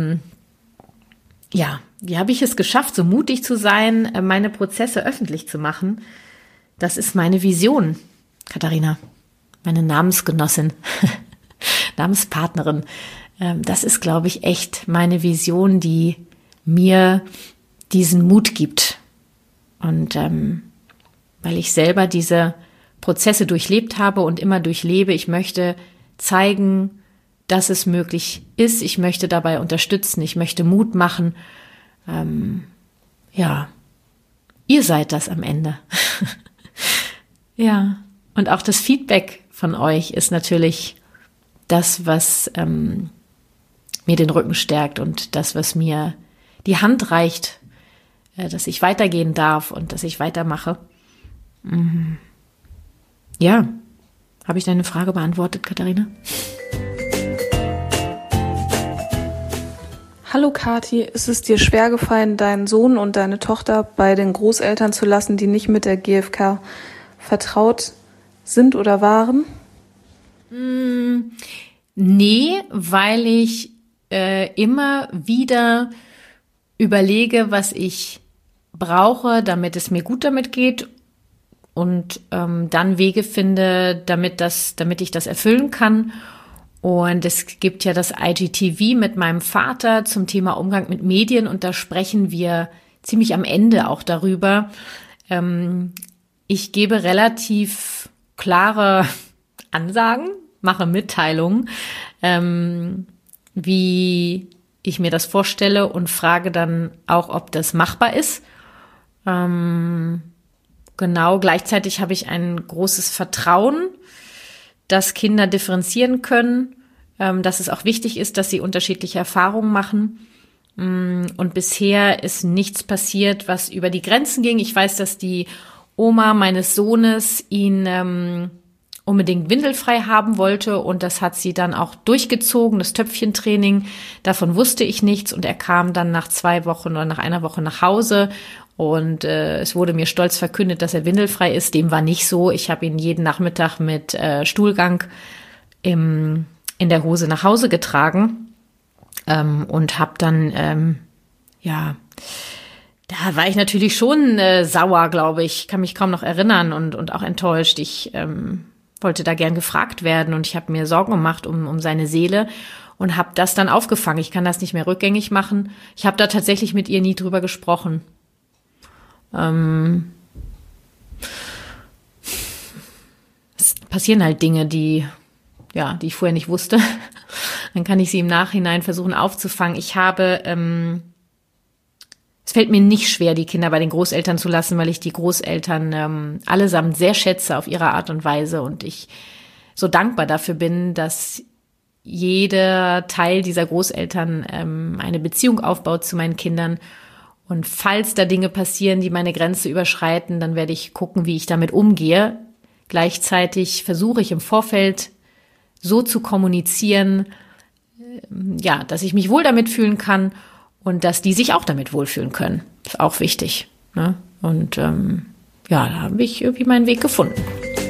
Wie habe ich es geschafft, so mutig zu sein, meine Prozesse öffentlich zu machen? Das ist meine Vision, Katharina, meine Namensgenossin, Namenspartnerin. Das ist, glaube ich, echt meine Vision, die mir diesen Mut gibt. Und weil ich selber diese Prozesse durchlebt habe und immer durchlebe, ich möchte zeigen, dass es möglich ist. Ich möchte dabei unterstützen. Ich möchte Mut machen. Ihr seid das am Ende. Ja, und auch das Feedback von euch ist natürlich das, was mir den Rücken stärkt und das, was mir die Hand reicht, dass ich weitergehen darf und dass ich weitermache. Ja, habe ich deine Frage beantwortet, Katharina? Hallo Kathi, ist es dir schwergefallen, deinen Sohn und deine Tochter bei den Großeltern zu lassen, die nicht mit der GfK vertraut sind oder waren? Nee, weil ich immer wieder überlege, was ich brauche, damit es mir gut damit geht und dann Wege finde, damit ich das erfüllen kann. Und es gibt ja das IGTV mit meinem Vater zum Thema Umgang mit Medien und da sprechen wir ziemlich am Ende auch darüber. Ich gebe relativ klare Ansagen, mache Mitteilungen, wie ich mir das vorstelle und frage dann auch, ob das machbar ist. Genau, gleichzeitig habe ich ein großes Vertrauen, dass Kinder differenzieren können, dass es auch wichtig ist, dass sie unterschiedliche Erfahrungen machen. Und bisher ist nichts passiert, was über die Grenzen ging. Ich weiß, dass die Oma meines Sohnes ihn unbedingt windelfrei haben wollte und das hat sie dann auch durchgezogen, das Töpfchentraining. Davon wusste ich nichts und er kam dann nach 2 Wochen oder nach einer Woche nach Hause und es wurde mir stolz verkündet, dass er windelfrei ist. Dem war nicht so. Ich habe ihn jeden Nachmittag mit Stuhlgang in der Hose nach Hause getragen und habe dann, da war ich natürlich schon sauer, glaube ich. Kann mich kaum noch erinnern und auch enttäuscht. Ich wollte da gern gefragt werden und ich habe mir Sorgen gemacht um seine Seele und habe das dann aufgefangen. Ich kann das nicht mehr rückgängig machen. Ich habe da tatsächlich mit ihr nie drüber gesprochen. Es passieren halt Dinge, die ich vorher nicht wusste. Dann kann ich sie im Nachhinein versuchen aufzufangen. Es fällt mir nicht schwer, die Kinder bei den Großeltern zu lassen, weil ich die Großeltern allesamt sehr schätze auf ihre Art und Weise und ich so dankbar dafür bin, dass jeder Teil dieser Großeltern eine Beziehung aufbaut zu meinen Kindern. Und falls da Dinge passieren, die meine Grenze überschreiten, dann werde ich gucken, wie ich damit umgehe. Gleichzeitig versuche ich im Vorfeld so zu kommunizieren, dass ich mich wohl damit fühlen kann und dass die sich auch damit wohlfühlen können. Ist auch wichtig. Ne? Und da habe ich irgendwie meinen Weg gefunden.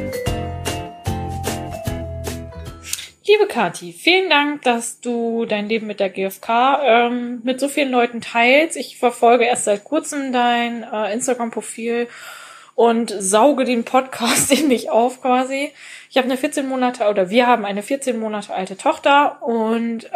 Liebe Kathi, vielen Dank, dass du dein Leben mit der GfK mit so vielen Leuten teilst. Ich verfolge erst seit kurzem dein Instagram-Profil und sauge den Podcast in mich auf quasi. Ich habe wir haben eine 14 Monate alte Tochter und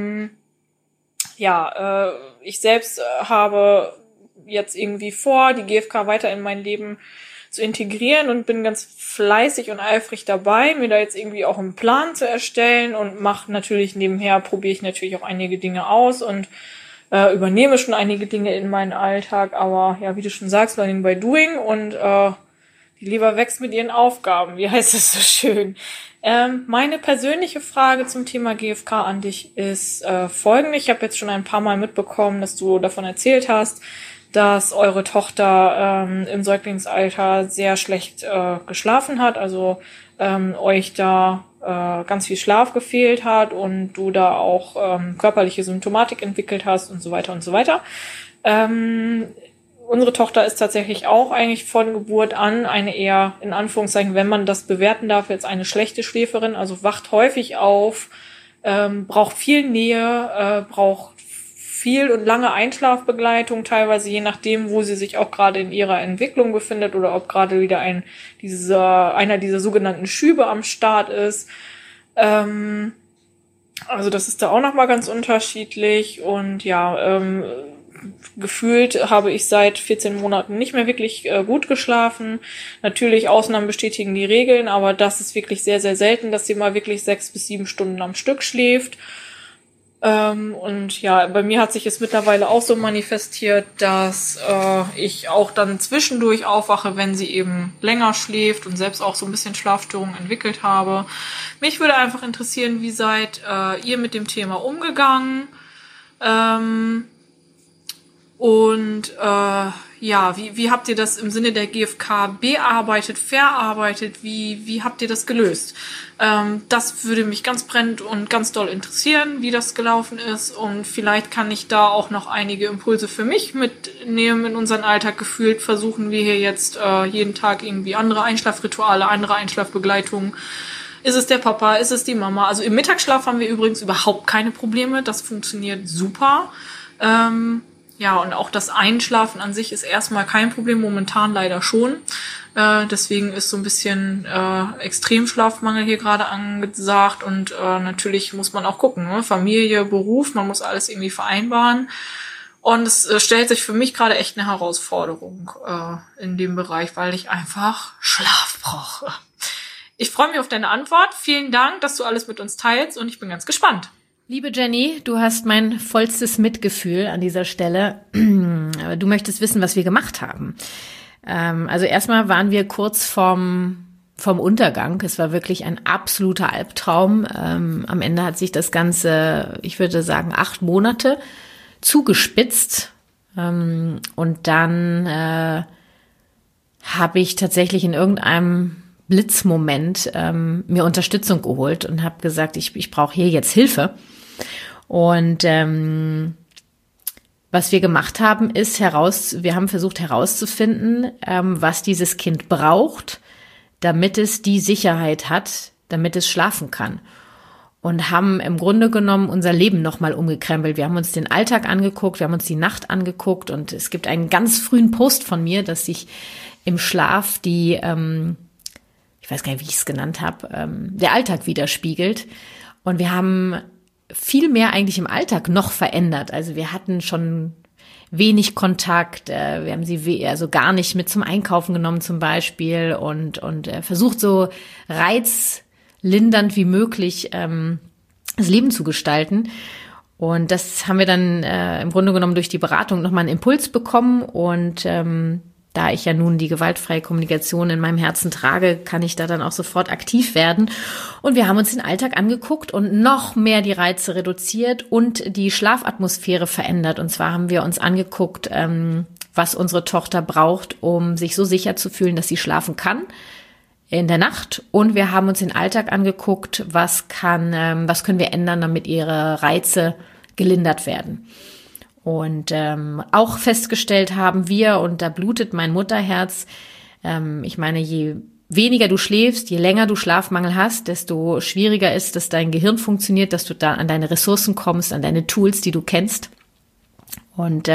ich selbst habe jetzt irgendwie vor, die GfK weiter in mein Leben zu integrieren und bin ganz fleißig und eifrig dabei, mir da jetzt irgendwie auch einen Plan zu erstellen und probiere ich natürlich auch einige Dinge aus und übernehme schon einige Dinge in meinen Alltag, aber ja, wie du schon sagst, Learning by Doing und die Leber wächst mit ihren Aufgaben, wie heißt es so schön. Meine persönliche Frage zum Thema GfK an dich ist folgende. Ich habe jetzt schon ein paar Mal mitbekommen, dass du davon erzählt hast, dass eure Tochter im Säuglingsalter sehr schlecht geschlafen hat, also euch da ganz viel Schlaf gefehlt hat und du da auch körperliche Symptomatik entwickelt hast und so weiter und so weiter. Unsere Tochter ist tatsächlich auch eigentlich von Geburt an eine eher, in Anführungszeichen, wenn man das bewerten darf, jetzt eine schlechte Schläferin, also wacht häufig auf, braucht viel Nähe, braucht viel und lange Einschlafbegleitung, teilweise je nachdem, wo sie sich auch gerade in ihrer Entwicklung befindet oder ob gerade wieder einer dieser sogenannten Schübe am Start ist. Also das ist da auch nochmal ganz unterschiedlich und gefühlt habe ich seit 14 Monaten nicht mehr wirklich gut geschlafen. Natürlich, Ausnahmen bestätigen die Regeln, aber das ist wirklich sehr, sehr selten, dass sie mal wirklich 6 bis 7 Stunden am Stück schläft. Und ja, bei mir hat sich es mittlerweile auch so manifestiert, dass ich auch dann zwischendurch aufwache, wenn sie eben länger schläft und selbst auch so ein bisschen Schlafstörungen entwickelt habe. Mich würde einfach interessieren, wie seid ihr mit dem Thema umgegangen? Wie habt ihr das im Sinne der GfK bearbeitet, verarbeitet? Wie habt ihr das gelöst? Das würde mich ganz brennend und ganz doll interessieren, wie das gelaufen ist. Und vielleicht kann ich da auch noch einige Impulse für mich mitnehmen in unseren Alltag. Gefühlt versuchen wir hier jetzt jeden Tag irgendwie andere Einschlafrituale, andere Einschlafbegleitungen. Ist es der Papa, ist es die Mama? Also im Mittagsschlaf haben wir übrigens überhaupt keine Probleme. Das funktioniert super. Und auch das Einschlafen an sich ist erstmal kein Problem, momentan leider schon. Deswegen ist so ein bisschen Extremschlafmangel hier gerade angesagt und natürlich muss man auch gucken, ne? Familie, Beruf, man muss alles irgendwie vereinbaren. Und es stellt sich für mich gerade echt eine Herausforderung in dem Bereich, weil ich einfach Schlaf brauche. Ich freue mich auf deine Antwort. Vielen Dank, dass du alles mit uns teilst und ich bin ganz gespannt. Liebe Jenny, du hast mein vollstes Mitgefühl an dieser Stelle. Du möchtest wissen, was wir gemacht haben. Also erstmal waren wir kurz vom Untergang. Es war wirklich ein absoluter Albtraum. Am Ende hat sich das Ganze, ich würde sagen, 8 Monate zugespitzt. Und dann habe ich tatsächlich in irgendeinem Blitzmoment mir Unterstützung geholt und habe gesagt, ich brauche hier jetzt Hilfe. Und was wir gemacht haben, ist wir haben versucht herauszufinden, was dieses Kind braucht, damit es die Sicherheit hat, damit es schlafen kann. Und haben im Grunde genommen unser Leben nochmal umgekrempelt. Wir haben uns den Alltag angeguckt, wir haben uns die Nacht angeguckt und es gibt einen ganz frühen Post von mir, dass sich im Schlaf ich weiß gar nicht, wie ich es genannt habe, der Alltag widerspiegelt. Und wir haben viel mehr eigentlich im Alltag noch verändert. Also wir hatten schon wenig Kontakt, wir haben sie also gar nicht mit zum Einkaufen genommen zum Beispiel und versucht so reizlindernd wie möglich das Leben zu gestalten. Und das haben wir dann im Grunde genommen durch die Beratung nochmal einen Impuls bekommen und da ich ja nun die gewaltfreie Kommunikation in meinem Herzen trage, kann ich da dann auch sofort aktiv werden. Und wir haben uns den Alltag angeguckt und noch mehr die Reize reduziert und die Schlafatmosphäre verändert. Und zwar haben wir uns angeguckt, was unsere Tochter braucht, um sich so sicher zu fühlen, dass sie schlafen kann in der Nacht. Und wir haben uns den Alltag angeguckt, was können wir ändern, damit ihre Reize gelindert werden. Und auch festgestellt haben wir, und da blutet mein Mutterherz, ich meine, je weniger du schläfst, je länger du Schlafmangel hast, desto schwieriger ist, dass dein Gehirn funktioniert, dass du da an deine Ressourcen kommst, an deine Tools, die du kennst. Und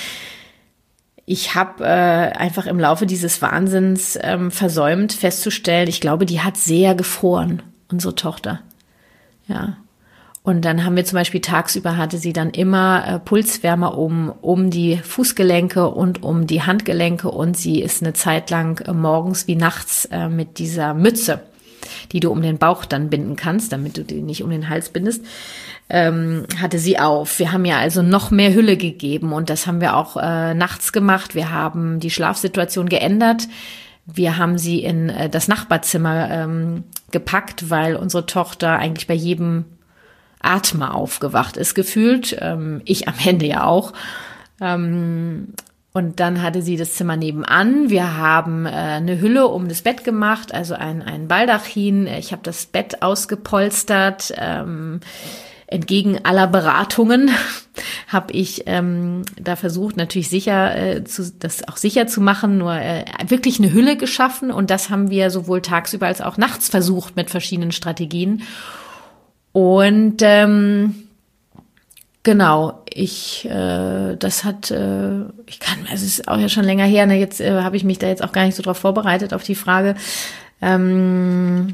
ich habe einfach im Laufe dieses Wahnsinns versäumt festzustellen, ich glaube, die hat sehr gefroren, unsere Tochter. Ja. Und dann haben wir zum Beispiel tagsüber hatte sie dann immer Pulswärmer um die Fußgelenke und um die Handgelenke und sie ist eine Zeit lang morgens wie nachts mit dieser Mütze, die du um den Bauch dann binden kannst, damit du die nicht um den Hals bindest, hatte sie auf. Wir haben ja also noch mehr Hülle gegeben und das haben wir auch nachts gemacht. Wir haben die Schlafsituation geändert. Wir haben sie in das Nachbarzimmer gepackt, weil unsere Tochter eigentlich bei jedem Atmer aufgewacht ist gefühlt, ich am Ende ja auch. Und dann hatte sie das Zimmer nebenan. Wir haben eine Hülle um das Bett gemacht, also ein Baldachin. Ich habe das Bett ausgepolstert. Entgegen aller Beratungen habe ich da versucht, natürlich das auch sicher zu machen, nur wirklich eine Hülle geschaffen. Und das haben wir sowohl tagsüber als auch nachts versucht mit verschiedenen Strategien. Und genau, es ist auch ja schon länger her, ne? Jetzt habe ich mich da jetzt auch gar nicht so drauf vorbereitet auf die Frage, weil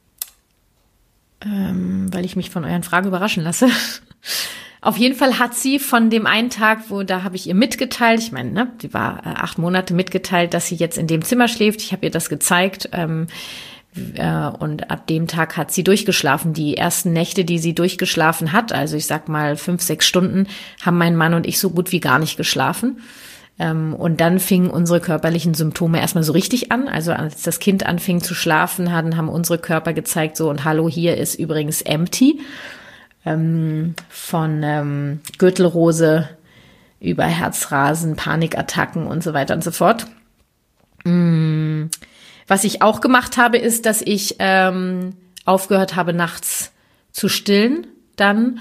ich mich von euren Fragen überraschen lasse. Auf jeden Fall hat sie von dem einen Tag, da habe ich ihr mitgeteilt, ich meine, ne, die war 8 Monate mitgeteilt, dass sie jetzt in dem Zimmer schläft. Ich habe ihr das gezeigt. Und ab dem Tag hat sie durchgeschlafen. Die ersten Nächte, die sie durchgeschlafen hat, also ich sag mal 5-6 Stunden, haben mein Mann und ich so gut wie gar nicht geschlafen. Und dann fingen unsere körperlichen Symptome erstmal so richtig an. Also als das Kind anfing zu schlafen, haben unsere Körper gezeigt, so, und hallo, hier ist übrigens empty. Von Gürtelrose über Herzrasen, Panikattacken und so weiter und so fort. Was ich auch gemacht habe, ist, dass ich aufgehört habe, nachts zu stillen. Dann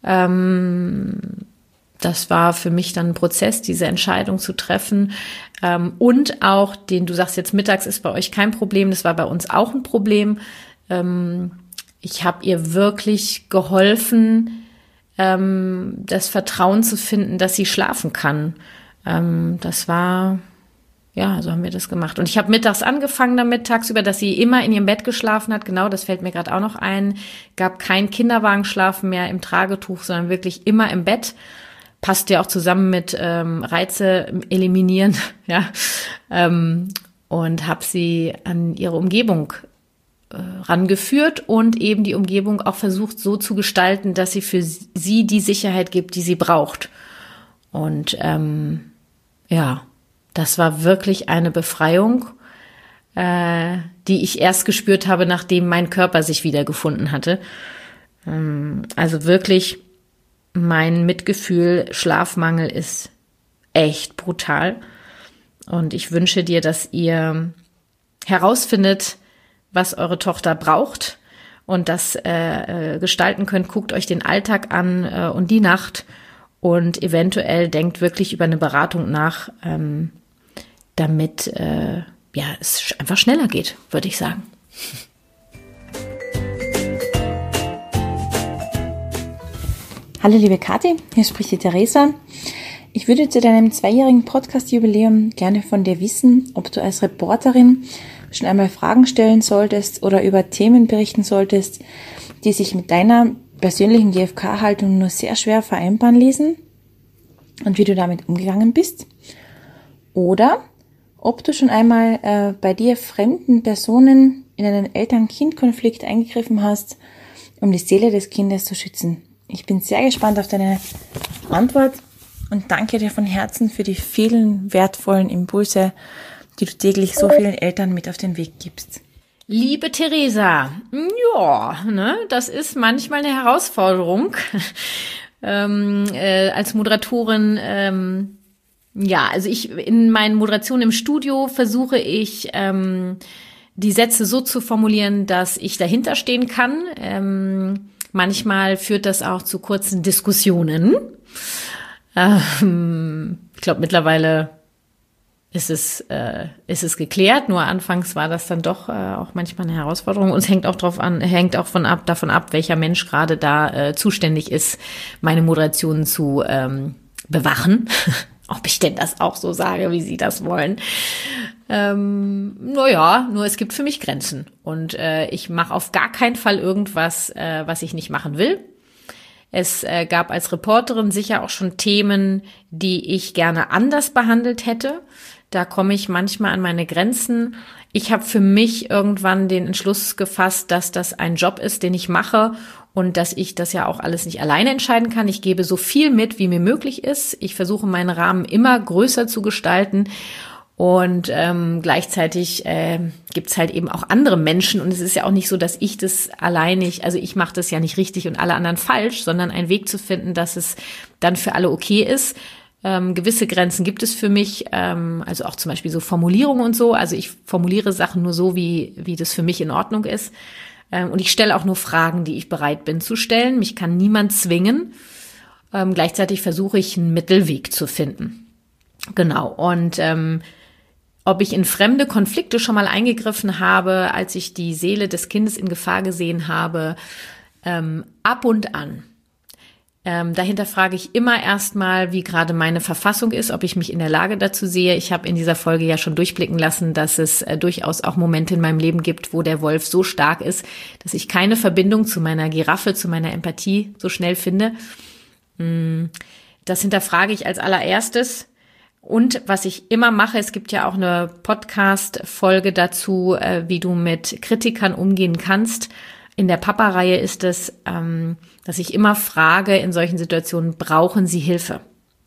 das war für mich dann ein Prozess, diese Entscheidung zu treffen. Und auch du sagst jetzt, mittags ist bei euch kein Problem, das war bei uns auch ein Problem. Ich habe ihr wirklich geholfen, das Vertrauen zu finden, dass sie schlafen kann. Das war, ja, so haben wir das gemacht. Und ich habe mittags angefangen damit, tagsüber, dass sie immer in ihrem Bett geschlafen hat. Genau, das fällt mir gerade auch noch ein. Gab kein Kinderwagenschlafen mehr im Tragetuch, sondern wirklich immer im Bett. Passt ja auch zusammen mit Reize eliminieren, ja. Und habe sie an ihre Umgebung rangeführt und eben die Umgebung auch versucht so zu gestalten, dass sie für sie die Sicherheit gibt, die sie braucht. Und ja, das war wirklich eine Befreiung, die ich erst gespürt habe, nachdem mein Körper sich wiedergefunden hatte. Also wirklich, mein Mitgefühl, Schlafmangel ist echt brutal. Und ich wünsche dir, dass ihr herausfindet, was eure Tochter braucht und das gestalten könnt. Guckt euch den Alltag an und die Nacht und eventuell denkt wirklich über eine Beratung nach, damit es einfach schneller geht, würde ich sagen. Hallo liebe Kathi, hier spricht die Theresa. Ich würde zu deinem 2-jährigen Podcast-Jubiläum gerne von dir wissen, ob du als Reporterin schon einmal Fragen stellen solltest oder über Themen berichten solltest, die sich mit deiner persönlichen GfK-Haltung nur sehr schwer vereinbaren ließen und wie du damit umgegangen bist. Oder ob du schon einmal bei dir fremden Personen in einen Eltern-Kind-Konflikt eingegriffen hast, um die Seele des Kindes zu schützen. Ich bin sehr gespannt auf deine Antwort und danke dir von Herzen für die vielen wertvollen Impulse, die du täglich so vielen Eltern mit auf den Weg gibst. Liebe Theresa, ja, das ist manchmal eine Herausforderung als Moderatorin. Also in meinen Moderationen im Studio versuche ich, die Sätze so zu formulieren, dass ich dahinter stehen kann. Manchmal führt das auch zu kurzen Diskussionen. Ich glaube, mittlerweile ist es geklärt. Nur anfangs war das dann doch auch manchmal eine Herausforderung. Und es hängt auch davon ab, welcher Mensch gerade da zuständig ist, meine Moderationen zu bewachen. Ob ich denn das auch so sage, wie sie das wollen. Nur es gibt für mich Grenzen. Und ich mache auf gar keinen Fall irgendwas, was ich nicht machen will. Es gab als Reporterin sicher auch schon Themen, die ich gerne anders behandelt hätte. Da komme ich manchmal an meine Grenzen. Ich habe für mich irgendwann den Entschluss gefasst, dass das ein Job ist, den ich mache und dass ich das ja auch alles nicht alleine entscheiden kann. Ich gebe so viel mit, wie mir möglich ist. Ich versuche, meinen Rahmen immer größer zu gestalten. Und gleichzeitig gibt's halt eben auch andere Menschen. Und es ist ja auch nicht so, dass ich das alleinig, also ich mache das ja nicht richtig und alle anderen falsch, sondern einen Weg zu finden, dass es dann für alle okay ist. Gewisse Grenzen gibt es für mich, also auch zum Beispiel so Formulierungen und so. Also ich formuliere Sachen nur so, wie das für mich in Ordnung ist. Und ich stelle auch nur Fragen, die ich bereit bin zu stellen. Mich kann niemand zwingen. Gleichzeitig versuche ich, einen Mittelweg zu finden. Genau. Und ob ich in fremde Konflikte schon mal eingegriffen habe, als ich die Seele des Kindes in Gefahr gesehen habe, ab und an. Dahinter frage ich immer erstmal, wie gerade meine Verfassung ist, ob ich mich in der Lage dazu sehe. Ich habe in dieser Folge ja schon durchblicken lassen, dass es durchaus auch Momente in meinem Leben gibt, wo der Wolf so stark ist, dass ich keine Verbindung zu meiner Giraffe, zu meiner Empathie so schnell finde. Das hinterfrage ich als allererstes. Und was ich immer mache, es gibt ja auch eine Podcast-Folge dazu, wie du mit Kritikern umgehen kannst. In der Papa-Reihe ist es, dass ich immer frage in solchen Situationen, brauchen Sie Hilfe?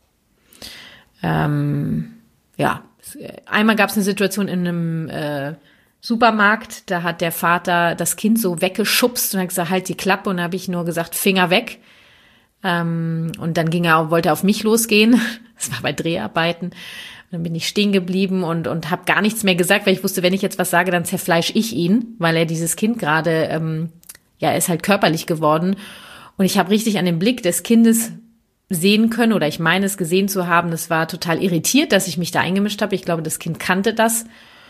Ja, einmal gab es eine Situation in einem Supermarkt, da hat der Vater das Kind so weggeschubst und hat gesagt, halt die Klappe, und da habe ich nur gesagt, Finger weg. Und dann wollte er auf mich losgehen. Das war bei Dreharbeiten. Und dann bin ich stehen geblieben und habe gar nichts mehr gesagt, weil ich wusste, wenn ich jetzt was sage, dann zerfleisch ich ihn, weil er dieses Kind gerade, er ist halt körperlich geworden. Und ich habe richtig an dem Blick des Kindes sehen können, oder ich meine es gesehen zu haben, das war total irritiert, dass ich mich da eingemischt habe. Ich glaube, das Kind kannte das.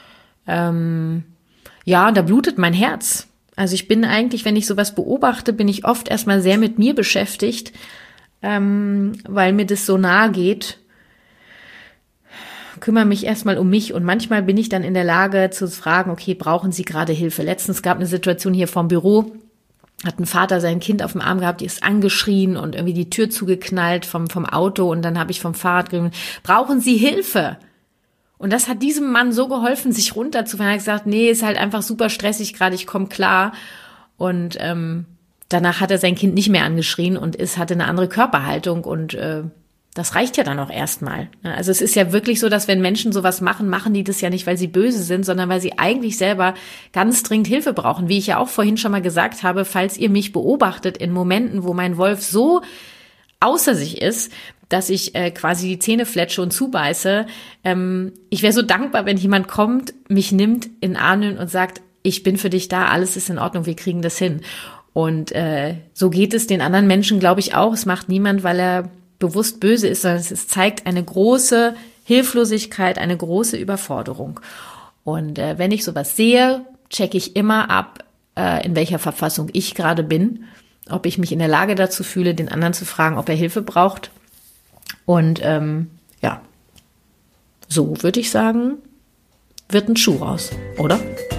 Ja, da blutet mein Herz. Also ich bin eigentlich, wenn ich sowas beobachte, bin ich oft erstmal sehr mit mir beschäftigt, weil mir das so nahe geht. Kümmere mich erstmal um mich, und manchmal bin ich dann in der Lage zu fragen, okay, brauchen Sie gerade Hilfe? Letztens gab eine Situation hier vorm Büro, hat ein Vater sein Kind auf dem Arm gehabt, die ist angeschrien und irgendwie die Tür zugeknallt vom Auto, und dann habe ich vom Fahrrad gerufen, brauchen Sie Hilfe? Und das hat diesem Mann so geholfen, sich runterzufahren. Er hat gesagt, nee, ist halt einfach super stressig gerade, ich komme klar. Und danach hat er sein Kind nicht mehr angeschrien und hatte eine andere Körperhaltung, und das reicht ja dann auch erstmal. Also es ist ja wirklich so, dass wenn Menschen sowas machen, machen die das ja nicht, weil sie böse sind, sondern weil sie eigentlich selber ganz dringend Hilfe brauchen. Wie ich ja auch vorhin schon mal gesagt habe, falls ihr mich beobachtet in Momenten, wo mein Wolf so außer sich ist, dass ich quasi die Zähne fletsche und zubeiße. Ich wäre so dankbar, wenn jemand kommt, mich nimmt, in den Arm nimmt und sagt, ich bin für dich da, alles ist in Ordnung, wir kriegen das hin. Und so geht es den anderen Menschen, glaube ich, auch. Es macht niemand, weil er bewusst böse ist, sondern es zeigt eine große Hilflosigkeit, eine große Überforderung. Und wenn ich sowas sehe, checke ich immer ab, in welcher Verfassung ich gerade bin, ob ich mich in der Lage dazu fühle, den anderen zu fragen, ob er Hilfe braucht. Und ja, so würde ich sagen, wird ein Schuh raus, oder?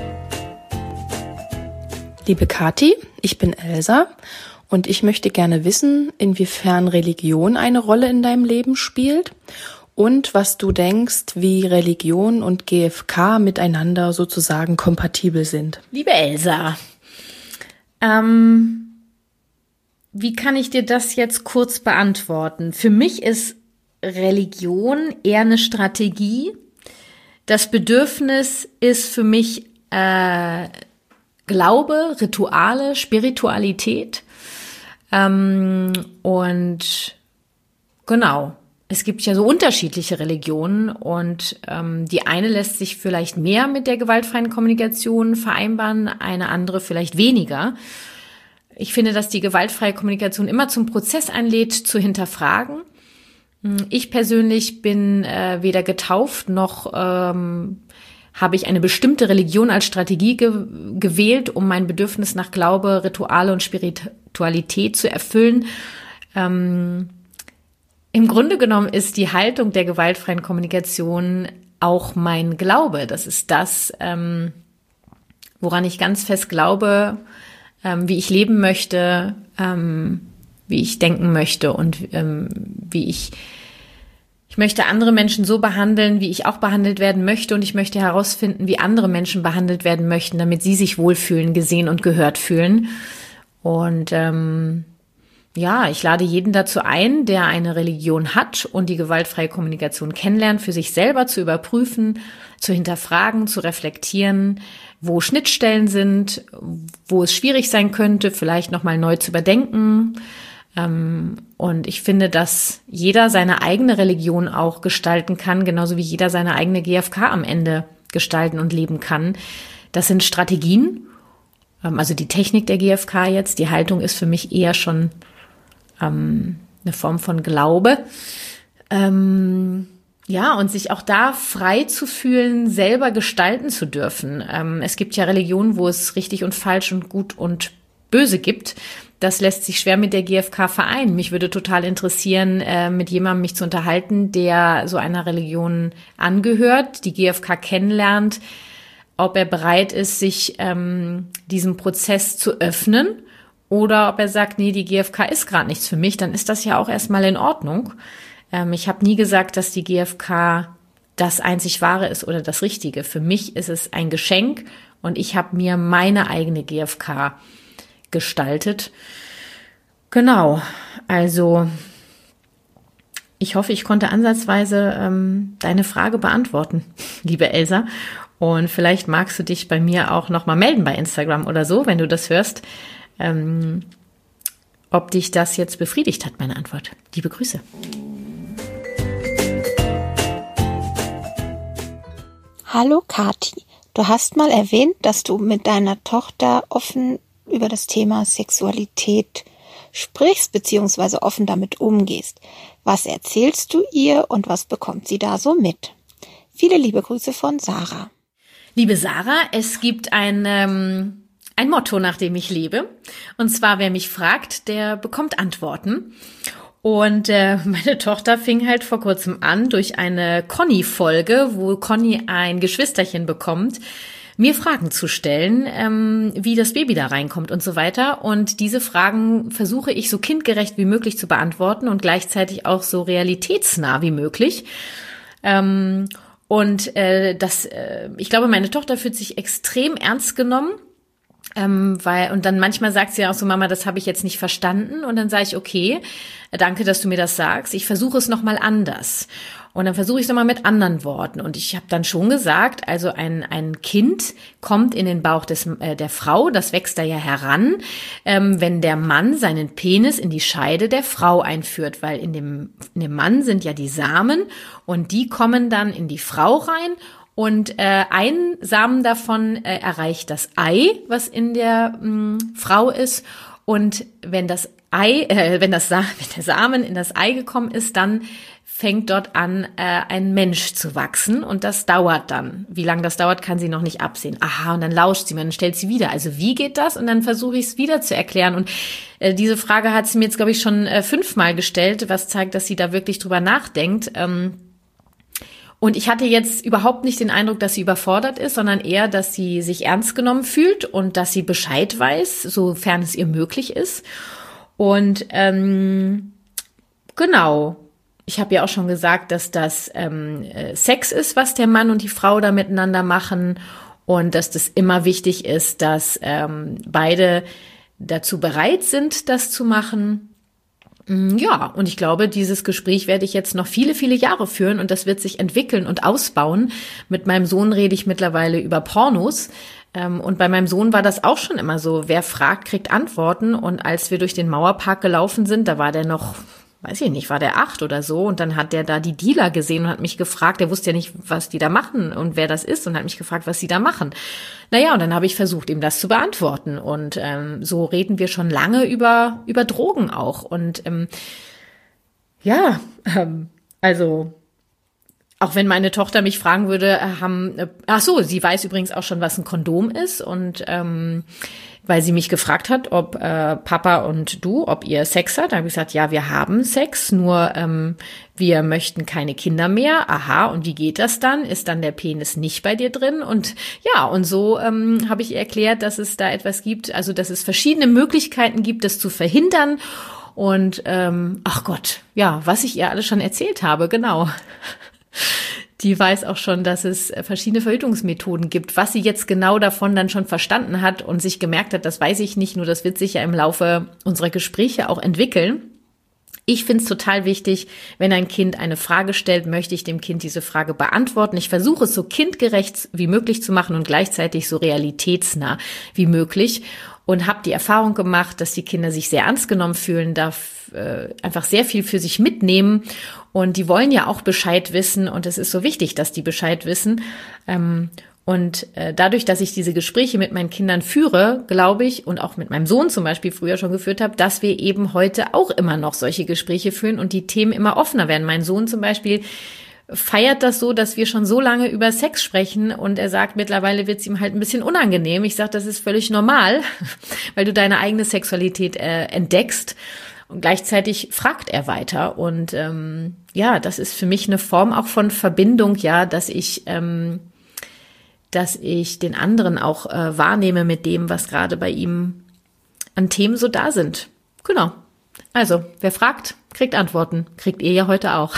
Liebe Kathi, ich bin Elsa und ich möchte gerne wissen, inwiefern Religion eine Rolle in deinem Leben spielt und was du denkst, wie Religion und GfK miteinander sozusagen kompatibel sind. Liebe Elsa, wie kann ich dir das jetzt kurz beantworten? Für mich ist Religion eher eine Strategie. Das Bedürfnis ist für mich Glaube, Rituale, Spiritualität. Und genau, es gibt ja so unterschiedliche Religionen, und die eine lässt sich vielleicht mehr mit der gewaltfreien Kommunikation vereinbaren, eine andere vielleicht weniger. Ich finde, dass die gewaltfreie Kommunikation immer zum Prozess einlädt, zu hinterfragen. Ich persönlich bin weder getauft noch habe ich eine bestimmte Religion als Strategie gewählt, um mein Bedürfnis nach Glaube, Rituale und Spiritualität zu erfüllen. Im Grunde genommen ist die Haltung der gewaltfreien Kommunikation auch mein Glaube. Das ist das, woran ich ganz fest glaube, wie ich leben möchte, wie ich denken möchte und wie ich möchte andere Menschen so behandeln, wie ich auch behandelt werden möchte, und ich möchte herausfinden, wie andere Menschen behandelt werden möchten, damit sie sich wohlfühlen, gesehen und gehört fühlen. Und ja, ich lade jeden dazu ein, der eine Religion hat und die gewaltfreie Kommunikation kennenlernt, für sich selber zu überprüfen, zu hinterfragen, zu reflektieren, wo Schnittstellen sind, wo es schwierig sein könnte, vielleicht nochmal neu zu überdenken. Und ich finde, dass jeder seine eigene Religion auch gestalten kann, genauso wie jeder seine eigene GfK am Ende gestalten und leben kann. Das sind Strategien, also die Technik der GfK jetzt. Die Haltung ist für mich eher schon eine Form von Glaube. Ja, und sich auch da frei zu fühlen, selber gestalten zu dürfen. Es gibt ja Religionen, wo es richtig und falsch und gut und böse gibt. Das lässt sich schwer mit der GfK vereinen. Mich würde total interessieren, mit jemandem mich zu unterhalten, der so einer Religion angehört, die GfK kennenlernt, ob er bereit ist, sich diesem Prozess zu öffnen, oder ob er sagt, nee, die GfK ist gerade nichts für mich, dann ist das ja auch erstmal in Ordnung. Ich habe nie gesagt, dass die GfK das einzig Wahre ist oder das Richtige. Für mich ist es ein Geschenk und ich habe mir meine eigene GfK gestaltet. Genau, also ich hoffe, ich konnte ansatzweise deine Frage beantworten, liebe Elsa. Und vielleicht magst du dich bei mir auch nochmal melden bei Instagram oder so, wenn du das hörst, ob dich das jetzt befriedigt hat, meine Antwort. Liebe Grüße. Hallo Kathi, du hast mal erwähnt, dass du mit deiner Tochter offen über das Thema Sexualität sprichst bzw. offen damit umgehst. Was erzählst du ihr und was bekommt sie da so mit? Viele liebe Grüße von Sarah. Liebe Sarah, es gibt ein Motto, nach dem ich lebe. Und zwar, wer mich fragt, der bekommt Antworten. Und meine Tochter fing halt vor kurzem an durch eine Conny-Folge, wo Conny ein Geschwisterchen bekommt, mir Fragen zu stellen, wie das Baby da reinkommt und so weiter. Und diese Fragen versuche ich so kindgerecht wie möglich zu beantworten und gleichzeitig auch so realitätsnah wie möglich. Ich glaube, meine Tochter fühlt sich extrem ernst genommen. Und dann manchmal sagt sie auch so, Mama, das habe ich jetzt nicht verstanden. Und dann sage ich, okay, danke, dass du mir das sagst. Ich versuche es nochmal anders. Und dann versuche ich es nochmal mit anderen Worten. Und ich habe dann schon gesagt, also ein Kind kommt in den Bauch der Frau, das wächst da ja heran, wenn der Mann seinen Penis in die Scheide der Frau einführt. Weil in dem Mann sind ja die Samen und die kommen dann in die Frau rein. Und ein Samen davon erreicht das Ei, was in der Frau ist. Und wenn der Samen in das Ei gekommen ist, dann fängt dort an, ein Mensch zu wachsen. Und das dauert dann. Wie lange das dauert, kann sie noch nicht absehen. Aha, und dann lauscht sie mir, dann stellt sie wieder. Also wie geht das? Und dann versuche ich es wieder zu erklären. Und diese Frage hat sie mir jetzt, glaube ich, schon 5-mal gestellt, was zeigt, dass sie da wirklich drüber nachdenkt. Und ich hatte jetzt überhaupt nicht den Eindruck, dass sie überfordert ist, sondern eher, dass sie sich ernst genommen fühlt und dass sie Bescheid weiß, sofern es ihr möglich ist. Und genau, ich habe ja auch schon gesagt, dass das Sex ist, was der Mann und die Frau da miteinander machen und dass das immer wichtig ist, dass beide dazu bereit sind, das zu machen. Ja, und ich glaube, dieses Gespräch werde ich jetzt noch viele, viele Jahre führen und das wird sich entwickeln und ausbauen. Mit meinem Sohn rede ich mittlerweile über Pornos und bei meinem Sohn war das auch schon immer so, wer fragt, kriegt Antworten. Und als wir durch den Mauerpark gelaufen sind, da war der noch, weiß ich nicht, war der 8 oder so und dann hat der da die Dealer gesehen und hat mich gefragt, der wusste ja nicht, was die da machen und wer das ist und hat mich gefragt, was sie da machen. Naja, und dann habe ich versucht, ihm das zu beantworten und so reden wir schon lange über Drogen auch und also auch wenn meine Tochter mich fragen würde, sie weiß übrigens auch schon, was ein Kondom ist und weil sie mich gefragt hat, ob Papa und du, ob ihr Sex habt. Da habe ich gesagt, ja, wir haben Sex, nur wir möchten keine Kinder mehr. Aha, und wie geht das dann? Ist dann der Penis nicht bei dir drin? Und ja, und so habe ich ihr erklärt, dass es da etwas gibt, also dass es verschiedene Möglichkeiten gibt, das zu verhindern. Und ach Gott, ja, was ich ihr alles schon erzählt habe, genau. Die weiß auch schon, dass es verschiedene Verhütungsmethoden gibt. Was sie jetzt genau davon dann schon verstanden hat und sich gemerkt hat, das weiß ich nicht, nur das wird sich ja im Laufe unserer Gespräche auch entwickeln. Ich finde es total wichtig, wenn ein Kind eine Frage stellt, möchte ich dem Kind diese Frage beantworten. Ich versuche es so kindgerecht wie möglich zu machen und gleichzeitig so realitätsnah wie möglich. Und habe die Erfahrung gemacht, dass die Kinder sich sehr ernst genommen fühlen, einfach sehr viel für sich mitnehmen. Und die wollen ja auch Bescheid wissen. Und es ist so wichtig, dass die Bescheid wissen. Und dadurch, dass ich diese Gespräche mit meinen Kindern führe, glaube ich, und auch mit meinem Sohn zum Beispiel früher schon geführt habe, dass wir eben heute auch immer noch solche Gespräche führen und die Themen immer offener werden. Mein Sohn zum Beispiel feiert das so, dass wir schon so lange über Sex sprechen und er sagt, mittlerweile wird es ihm halt ein bisschen unangenehm. Ich sage, das ist völlig normal, weil du deine eigene Sexualität entdeckst und gleichzeitig fragt er weiter und das ist für mich eine Form auch von Verbindung, ja, dass ich den anderen auch wahrnehme mit dem, was gerade bei ihm an Themen so da sind. Genau. Also, wer fragt, kriegt Antworten. Kriegt ihr ja heute auch.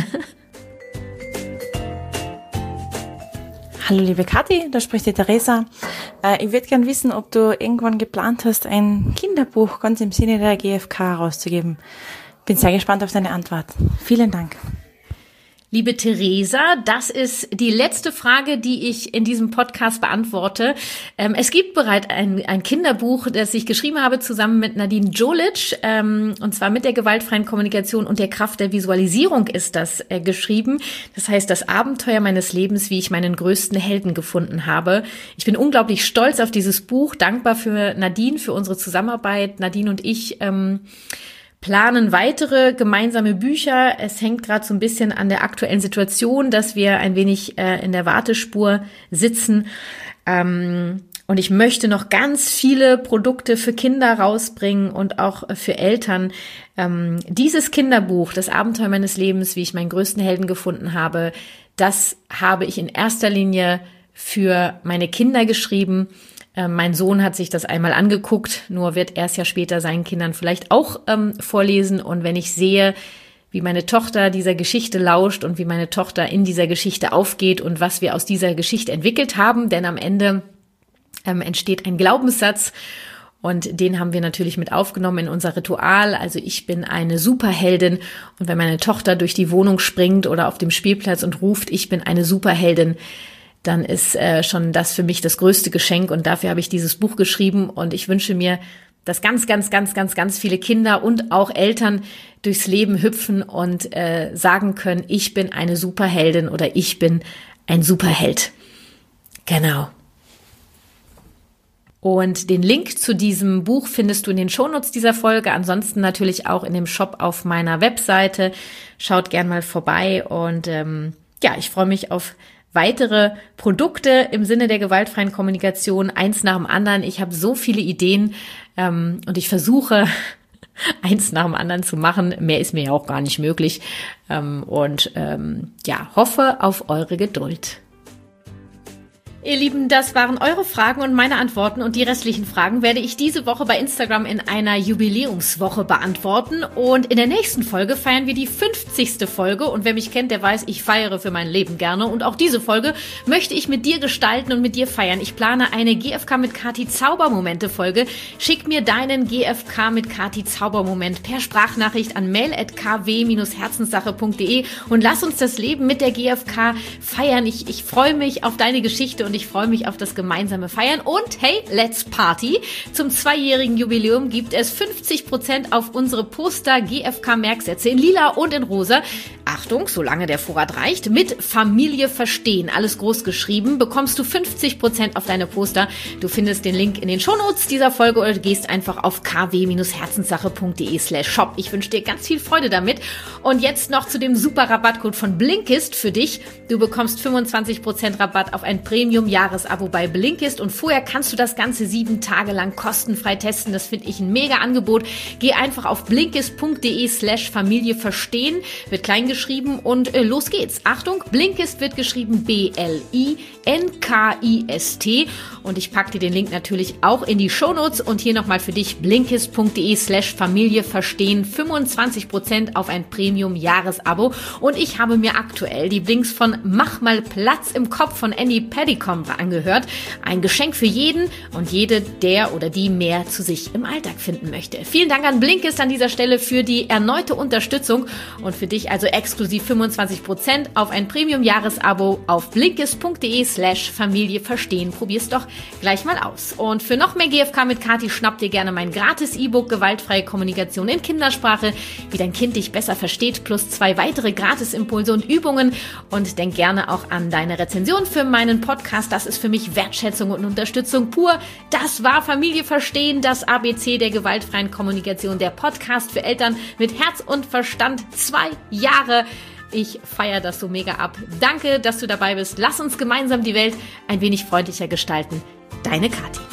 Hallo liebe Kathi, da spricht die Theresa. Ich würde gern wissen, ob du irgendwann geplant hast, ein Kinderbuch ganz im Sinne der GfK rauszugeben. Bin sehr gespannt auf deine Antwort. Vielen Dank. Liebe Theresa, das ist die letzte Frage, die ich in diesem Podcast beantworte. Es gibt bereits ein Kinderbuch, das ich geschrieben habe, zusammen mit Nadine Jolic, und zwar mit der gewaltfreien Kommunikation und der Kraft der Visualisierung ist das geschrieben. Das heißt, das Abenteuer meines Lebens, wie ich meinen größten Helden gefunden habe. Ich bin unglaublich stolz auf dieses Buch, dankbar für Nadine, für unsere Zusammenarbeit. Nadine und ich planen weitere gemeinsame Bücher. Es hängt gerade so ein bisschen an der aktuellen Situation, dass wir ein wenig in der Wartespur sitzen. Und ich möchte noch ganz viele Produkte für Kinder rausbringen und auch für Eltern. Dieses Kinderbuch, das Abenteuer meines Lebens, wie ich meinen größten Helden gefunden habe, das habe ich in erster Linie für meine Kinder geschrieben. Mein Sohn hat sich das einmal angeguckt, nur wird er es ja später seinen Kindern vielleicht auch vorlesen. Und wenn ich sehe, wie meine Tochter dieser Geschichte lauscht und wie meine Tochter in dieser Geschichte aufgeht und was wir aus dieser Geschichte entwickelt haben, denn am Ende entsteht ein Glaubenssatz und den haben wir natürlich mit aufgenommen in unser Ritual. Also ich bin eine Superheldin und wenn meine Tochter durch die Wohnung springt oder auf dem Spielplatz und ruft, ich bin eine Superheldin, dann ist schon das für mich das größte Geschenk und dafür habe ich dieses Buch geschrieben und ich wünsche mir, dass ganz viele Kinder und auch Eltern durchs Leben hüpfen und sagen können, ich bin eine Superheldin oder ich bin ein Superheld. Genau. Und den Link zu diesem Buch findest du in den Shownotes dieser Folge, ansonsten natürlich auch in dem Shop auf meiner Webseite. Schaut gern mal vorbei und ich freue mich auf weitere Produkte im Sinne der gewaltfreien Kommunikation, eins nach dem anderen. Ich habe so viele Ideen und ich versuche, eins nach dem anderen zu machen. Mehr ist mir ja auch gar nicht möglich hoffe auf eure Geduld. Ihr Lieben, das waren eure Fragen und meine Antworten und die restlichen Fragen werde ich diese Woche bei Instagram in einer Jubiläumswoche beantworten und in der nächsten Folge feiern wir die 50. Folge und wer mich kennt, der weiß, ich feiere für mein Leben gerne und auch diese Folge möchte ich mit dir gestalten und mit dir feiern. Ich plane eine GfK mit Kathi Zaubermomente Folge. Schick mir deinen GfK mit Kathi Zaubermoment per Sprachnachricht an mail@kw-herzenssache.de und lass uns das Leben mit der GfK feiern. Ich freue mich auf deine Geschichte und ich freue mich auf das gemeinsame Feiern. Und hey, let's party! Zum 2-jährigen Jubiläum gibt es 50% auf unsere Poster GfK-Merksätze in lila und in rosa. Achtung, solange der Vorrat reicht, mit Familie verstehen. Alles groß geschrieben, bekommst du 50% auf deine Poster. Du findest den Link in den Shownotes dieser Folge oder du gehst einfach auf kw-herzenssache.de/shop. Ich wünsche dir ganz viel Freude damit. Und jetzt noch zu dem super Rabattcode von Blinkist für dich. Du bekommst 25% Rabatt auf ein Premium-Jahresabo bei Blinkist und vorher kannst du das Ganze 7 Tage lang kostenfrei testen. Das finde ich ein mega Angebot. Geh einfach auf blinkist.de/Familie verstehen, wird klein geschrieben und los geht's. Achtung, Blinkist wird geschrieben BLINKIST und ich packe dir den Link natürlich auch in die Shownotes und hier nochmal für dich blinkist.de/Familie verstehen, 25% auf ein Premium-Jahresabo und ich habe mir aktuell die Blinks von Mach mal Platz im Kopf von Andy Paddycom angehört. Ein Geschenk für jeden und jede, der oder die mehr zu sich im Alltag finden möchte. Vielen Dank an Blinkist an dieser Stelle für die erneute Unterstützung und für dich also exklusiv 25% auf ein Premium-Jahresabo auf blinkist.de/Familie verstehen. Probier's doch gleich mal aus. Und für noch mehr GfK mit Kathi schnapp dir gerne mein gratis E-Book Gewaltfreie Kommunikation in Kindersprache, wie dein Kind dich besser versteht, plus 2 weitere Gratisimpulse und Übungen und denk gerne auch an deine Rezension für meinen Podcast. Das ist für mich Wertschätzung und Unterstützung pur. Das war Familie verstehen, das ABC der gewaltfreien Kommunikation, der Podcast für Eltern mit Herz und Verstand. 2 Jahre. Ich feiere das so mega ab. Danke, dass du dabei bist. Lass uns gemeinsam die Welt ein wenig freundlicher gestalten. Deine Kathi.